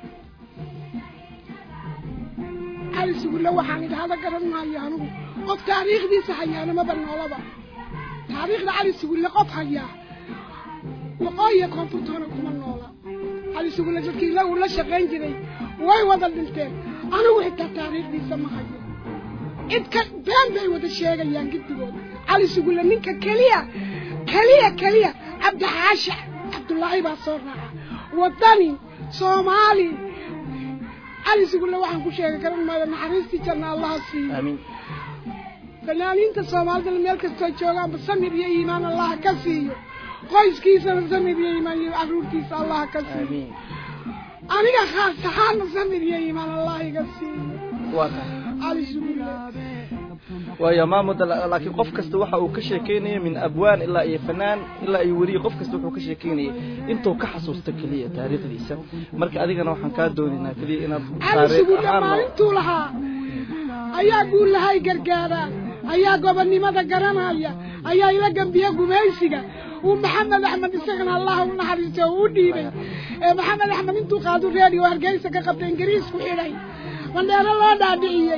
cali sugulle waxaan idhaahda garan maayo anigu qof taariikhdiisa hayaana maba noolaba taariikhda cali sugulle qof hayaa waqooyiga koonfurtoona kuma noola cali sugulle dadkii la uu la shaqayn jiray way wada dhinteen anigu xitaa taariikhdiisa ma hayo cid ka been bay wada sheegayaan giddigood cali sugulle ninka keliya keliya keliya cabdi xaashi cabdullaahi baa soo raaca wadani soomaali cali sugulle waxaan ku sheegay garan maayo naxariistii janna allaha siiyo amiin fanaaniinta soomaalida meel kastoo joogaanba samir iyo iimaan allaha ka siiyo qoyskiisana samir iyo iimaan iyo carruurtiisa allaha ka siiyo aniga khaas ahaana samir iyo iimaan allah iga siiyo cali sugulle waayo maamada laakiin qof kasta waxa uu ka sheekeynaya min abwaan ilaa iyo fanaan ilaa iyo weli qof kasta wuxuu ka sheekeynaya intuu ka xasuusto kaliya taariikhdiisa marka adigana waxaan kaa doonaynaa kaliya inaad taariikh maalintuu lahaa ayaa guul lahay gargaara ayaa gobonnimada garanaya ayaa ila gambiya gumaysiga uu maxamed axmed isagana allah u naxariisto u dhiibay ee maxamed axmed intuu qaado radio hargeysa ka qabtay ingiriisku xidhay mandheero loo dhaadhiciyey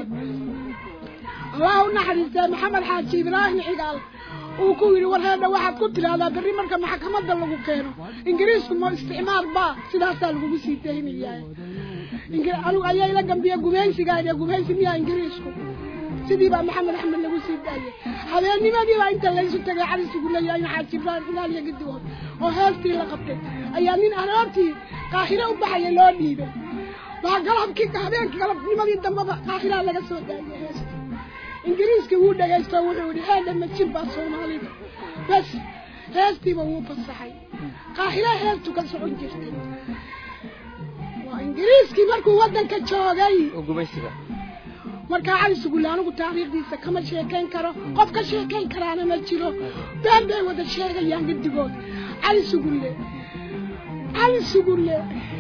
الله نحرسه محمد حاج إبراهيم حقال وكوير ورهنا واحد قلت له هذا بري مركب محكمة ضلوا كانوا إنجليزكم ما استعمار با سيدا سالوا بسيتين إياه إنجل قالوا أيها إلى جنبي جوبين سجاير جوبين سميا إنجليزكم سيدي بقى محمد أحمد لو سيداي هذا أني ما دي وأنت اللي جبت لي على سقول لي أنا حاج إبراهيم قال لي قدوه وهالتي لقبتي أيامين أنارتي قاهرة وبحي لوني به وقالهم كي قاهرة قالهم لما دي دم قاهرة لقى سوداء إنجليزكي هو دقيستا وحوري هذا ما تشبه الصومالي بس هاستي بوو بصحي قاهرة هاستو كسعون جرتي وإنجليزكي مركو ودن كتشوغي وقبيسيبا marka cali sugulle anigu taariikhdiisa kama sheekayn karo qof ka sheekayn karaana ma jiro been bay wada sheegayaan giddigood cali sugulle cali sugulle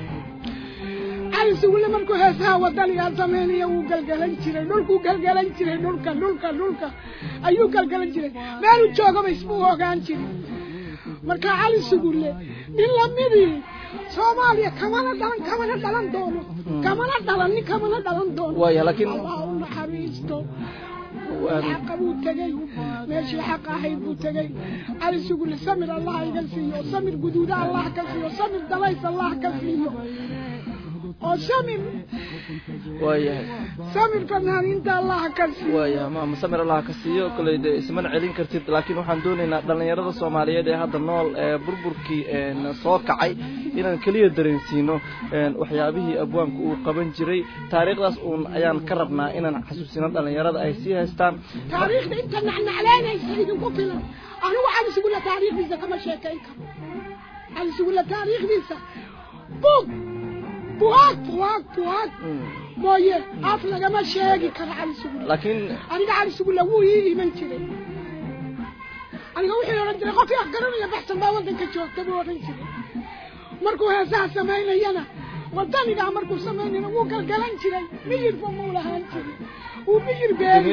cali sugulle markuu heesaha wadanigaa sameynaya wuu galgalan jiray dhulkuu galgalan jiray dhulka dhulka dhulka ayuu galgalan jiray meeluu joogaba isbuu ogaan jiray marka cali sugulle nin lamidii soomaaliya kamana dhalan kamana dhalan doono kamana dhalan nin kamana dhalan doono waaya laakiin allah u naxariisto xaqa buu tegey meeshii xaqa ahayd buu tegey cali sugule samir allah iga siiyo samir guduuda allah ka siiyo samir dalays allah ka siiyo oo samir waayahay samir fanaaniinta allah ka siiyo waayahay ma samir allah ka siiyo kale isman celin kartid laakiin waxaan doonaynaa dhalinyarada Soomaaliyeed ee hadda nool ee burburkii ee soo kacay inaan kaliya dareensiino waxyaabihii abwaanku uu qaban jiray taariikhdaas uun ayaan ka rabnaa inaan xasuusino dhalinyarada ay sii haystaan taariikhda inta nacnacleynaysa idinku filan anigu cali sugule taariikhdiisa kama sheekayn karo cali sugule taariikhdiisa bug buugaag buugaag buugaag mooye af lagama sheegi karo cali sugule laakiin aniga cali sugule wuu ii iman jiray aniga wixii odhan jiray qofkii af garanaya baxsan baa waddanka joogta buu odhan jiray markuu heesaha samaynayana wadanigaa markuu samaynayna wuu galgalan jiray miyirba muu lahaan jiray wuu miyir beeri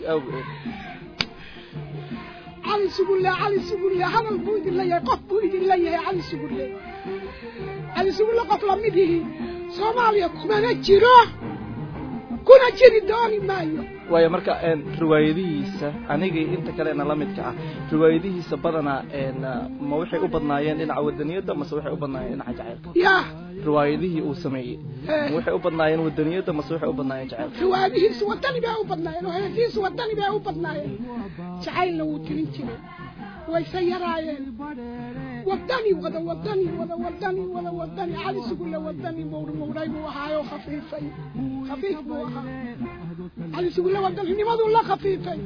cali sugule cali sugule hadal buu idin leeyahay qof buu idin leeyahay cali sugule cali sugule qof lamid yihi soomaaliya kumana jiro kuna jiri dooni maayo waayo marka riwaayadihiisa aniga inta kalena la midka ah riwaayadihiisa badana ma waxay u badnaayeen dhinaca wadaniyada ma waxay u badnaayeen dhinaca jacaylka ya riwaayadihii uu sameeyay waxay u badnaayeen wadaniyada ma waxay u badnaayeen jacaylka riwaayadihiisa wadani bay u badnaayeen oo heesihiisa wadani bay u badnaayeen jacaylna wuu tirin jiray way sayaraayeen wadani wada wadani wada wadani wada wadani cali sugule wadani mawr mawray buu ahaayo khafiifay khafiif buu ahaa cali sugule wadani nimadu la khafiifay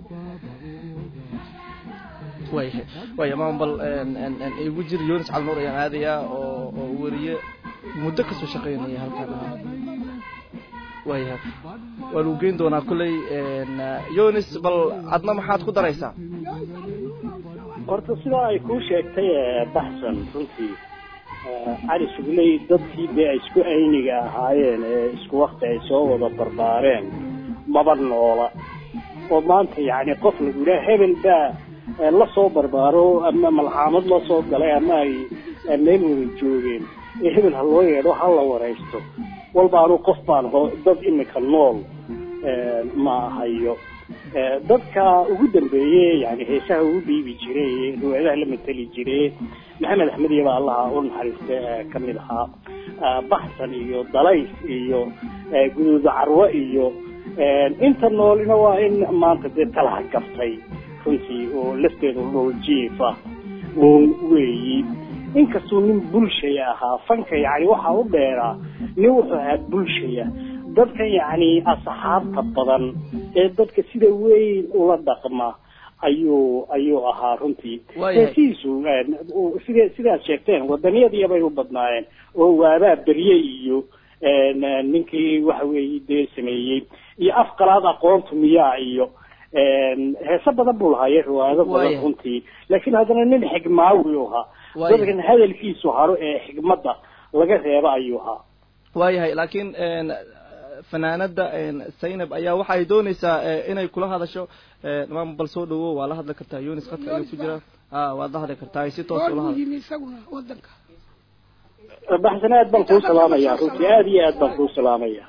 way way ma bal en en igu jir Yunus Calnuur ayaan aadaya oo oo wariye muddo ka soo shaqeynaya halkan way waa loo geyn doonaa kulay en Yunus bal adna maxaad ku daraysaa horta sida ay ku sheegtay baxsan runtii cali suguley dadkii bay isku ayniga ahaayeen ee isku waqti ay soo wada barbaareen maba noola oo maanta yani qof lagu yiraahdo hebel baa la soo barbaaro ama malxamad la soo galay ama ay meel wada joogeen hebel ha loo yeedho ha la waraysto walba aanu qof baan dad imika nool ma hayo dadka ugu dambeeyay yani heesaha ugu dhiibi jiray riwaayadaha la matali jiray maxamed axmed iyo allah oo naxariista kamid ahaa baxsan iyo dalays iyo guduud carwo iyo inta noolina waa in maanta dee talaha gaftay runtii oo lafteedu loo jiifa oo weeyi inkastoo nin bulshaya ahaa fanka yani waxa u dheeraa nin wuxuu ahaa bulshaya dadka yani asxaabta badan ee dadka sida weyn ula dhaqma ayuu ayuu ahaa runtii heesiisu sida sidaad sheegteen wadaniyadii bay u badnaayeen oo waabaa berye iyo ninkii waxa weeye dee sameeyey iyo afqalaad aqoontu miyaa iyo heesa badan buu lahaayay riwaayado badan runtii laakiin haddana nin xigmaawi u ahaa dadkan hadalkiisu haro ee xigmadda laga reebo ayuu ahaa waayahay laakiin fanaanada Zainab ayaa waxa ay doonaysaa inay kula hadasho maam bal soo dhawo waa la hadli kartaa Yunus qadka ay ku jira ah waa la hadli kartaa si toos ula hadlo wadanka baxsanaad bal ku salaamaya runtii aad iyo aad bal ku salaamaya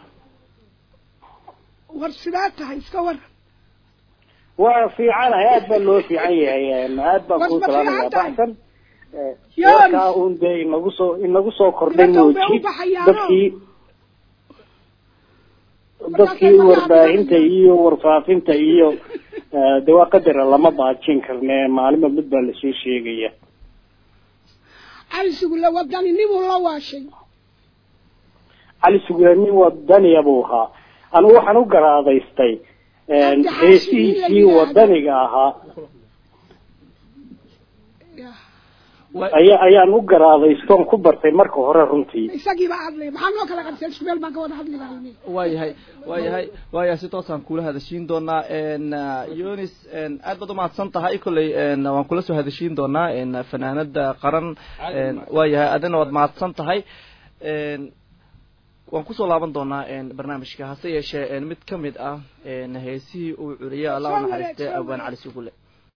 war sidaa tahay iska war waa fiican aad bal loo fiican yahay aad bal ku salaamaya baxsan warka uun day inagu soo inagu soo kordhay mooji dadkii dadkii warbaahinta iyo warfaafinta iyo dawaa qadar lama baajin karne maalmo mid baa la soo sheegaya cali sugule wadani nimu la waashay cali sugule nin wadani abuu ahaa anigu waxaan u garaadaystay heesihiisii wadaniga ahaa ayaa ayaan u garaadaystoon ku bartay marka hore runtii isagii baa hadlay maxaa noo kala qabtay isbeel baan ka wada hadli lahaynay waayahay waayahay waayahay si toos aan kula hadashiin doonaa en Yunus en aad baad u mahadsan tahay kulay en waan kula soo hadashiin doonaa en fanaanada qaran en waayahay adina waad mahadsan tahay en waan ku soo laaban doonaa en barnaamijka hase yeeshee en mid kamid ah en heesii uu curiya Allah naxariistay abaan cali sugule